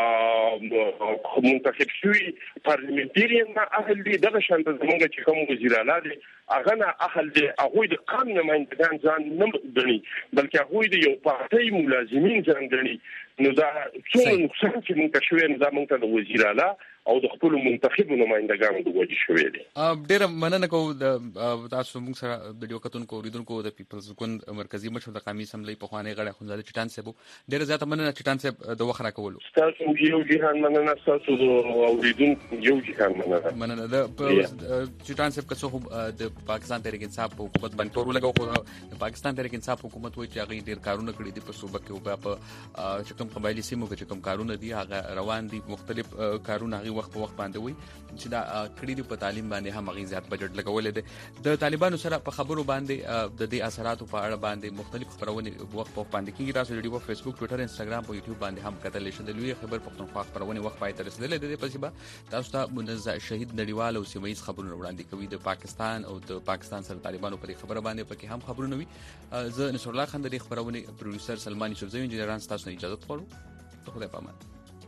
S9: منتخب شوی پارلیمنتریان نه اهل دي دغه شانت زمونږ چې کوم وزیر اعلی دي هغه نه اهل دي هغه د قانون نمائندگان ځان نه غني بلکې هغه د یو پارټي ملازمین ځان غني نو دا څو نقصان چې موږ شوی نه زمونږ ته د وزیر اعلی او د خپل منتخب نمائندگانو د وجه شوی دي.
S1: ډیر مننه کوم د تاسو موږ سره د ویډیو کتونکو اوریدونکو د پیپلز ګوند مرکزی مشر د قومي اسمبلی په خوانې غړي خونزاده چټان صاحب ډیر زیاته مننه چټان صاحب د وخت راکولو.
S9: تاسو یو جهان مننه تاسو د اوریدونکو یو جهان مننه
S1: د چټان صاحب کڅو د پاکستان تحریک انصاف حکومت باندې تور لګاو خو د پاکستان تحریک انصاف حکومت وایي چې هغه ډیر کارونه کړی دي په صوبه کې او په چکم قبایلی سیمو کې کوم کارونه دي هغه روان دي مختلف کارونه هغه وخت په وخت باندې وي چې دا کړي دي په تعلیم باندې هم هغه زیات بجټ لګولې دي د طالبانو سره په خبرو باندې د دې اثراتو په اړه باندې مختلف خبرونه وخت په وخت باندې کیږي تاسو د ویډیو په فیسبوک ټوئیټر انستګرام او یوټیوب باندې هم کتل شئ د لوی خبر پښتونخوا خبرونه وخت پای ته رسیدلې ده پسې به تاسو ته منځ شهید نړیوال او سیمایي خبرونه وړاندې کوي د پاکستان او د پاکستان سره طالبانو پر خبره باندې پکې هم خبرونه وي زه نصر الله خان د خبرونه پروډوسر سلمان یوسفزئی انجینران تاسو نه اجازه غواړم خدای پامان.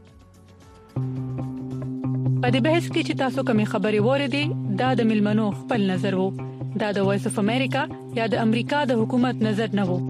S16: په دې بحث کې چې تاسو کومې خبرې وریدي دا د ملمنو خپل نظر وو دا د وایس اف امریکا یا د امریکا د حکومت نظر نه وو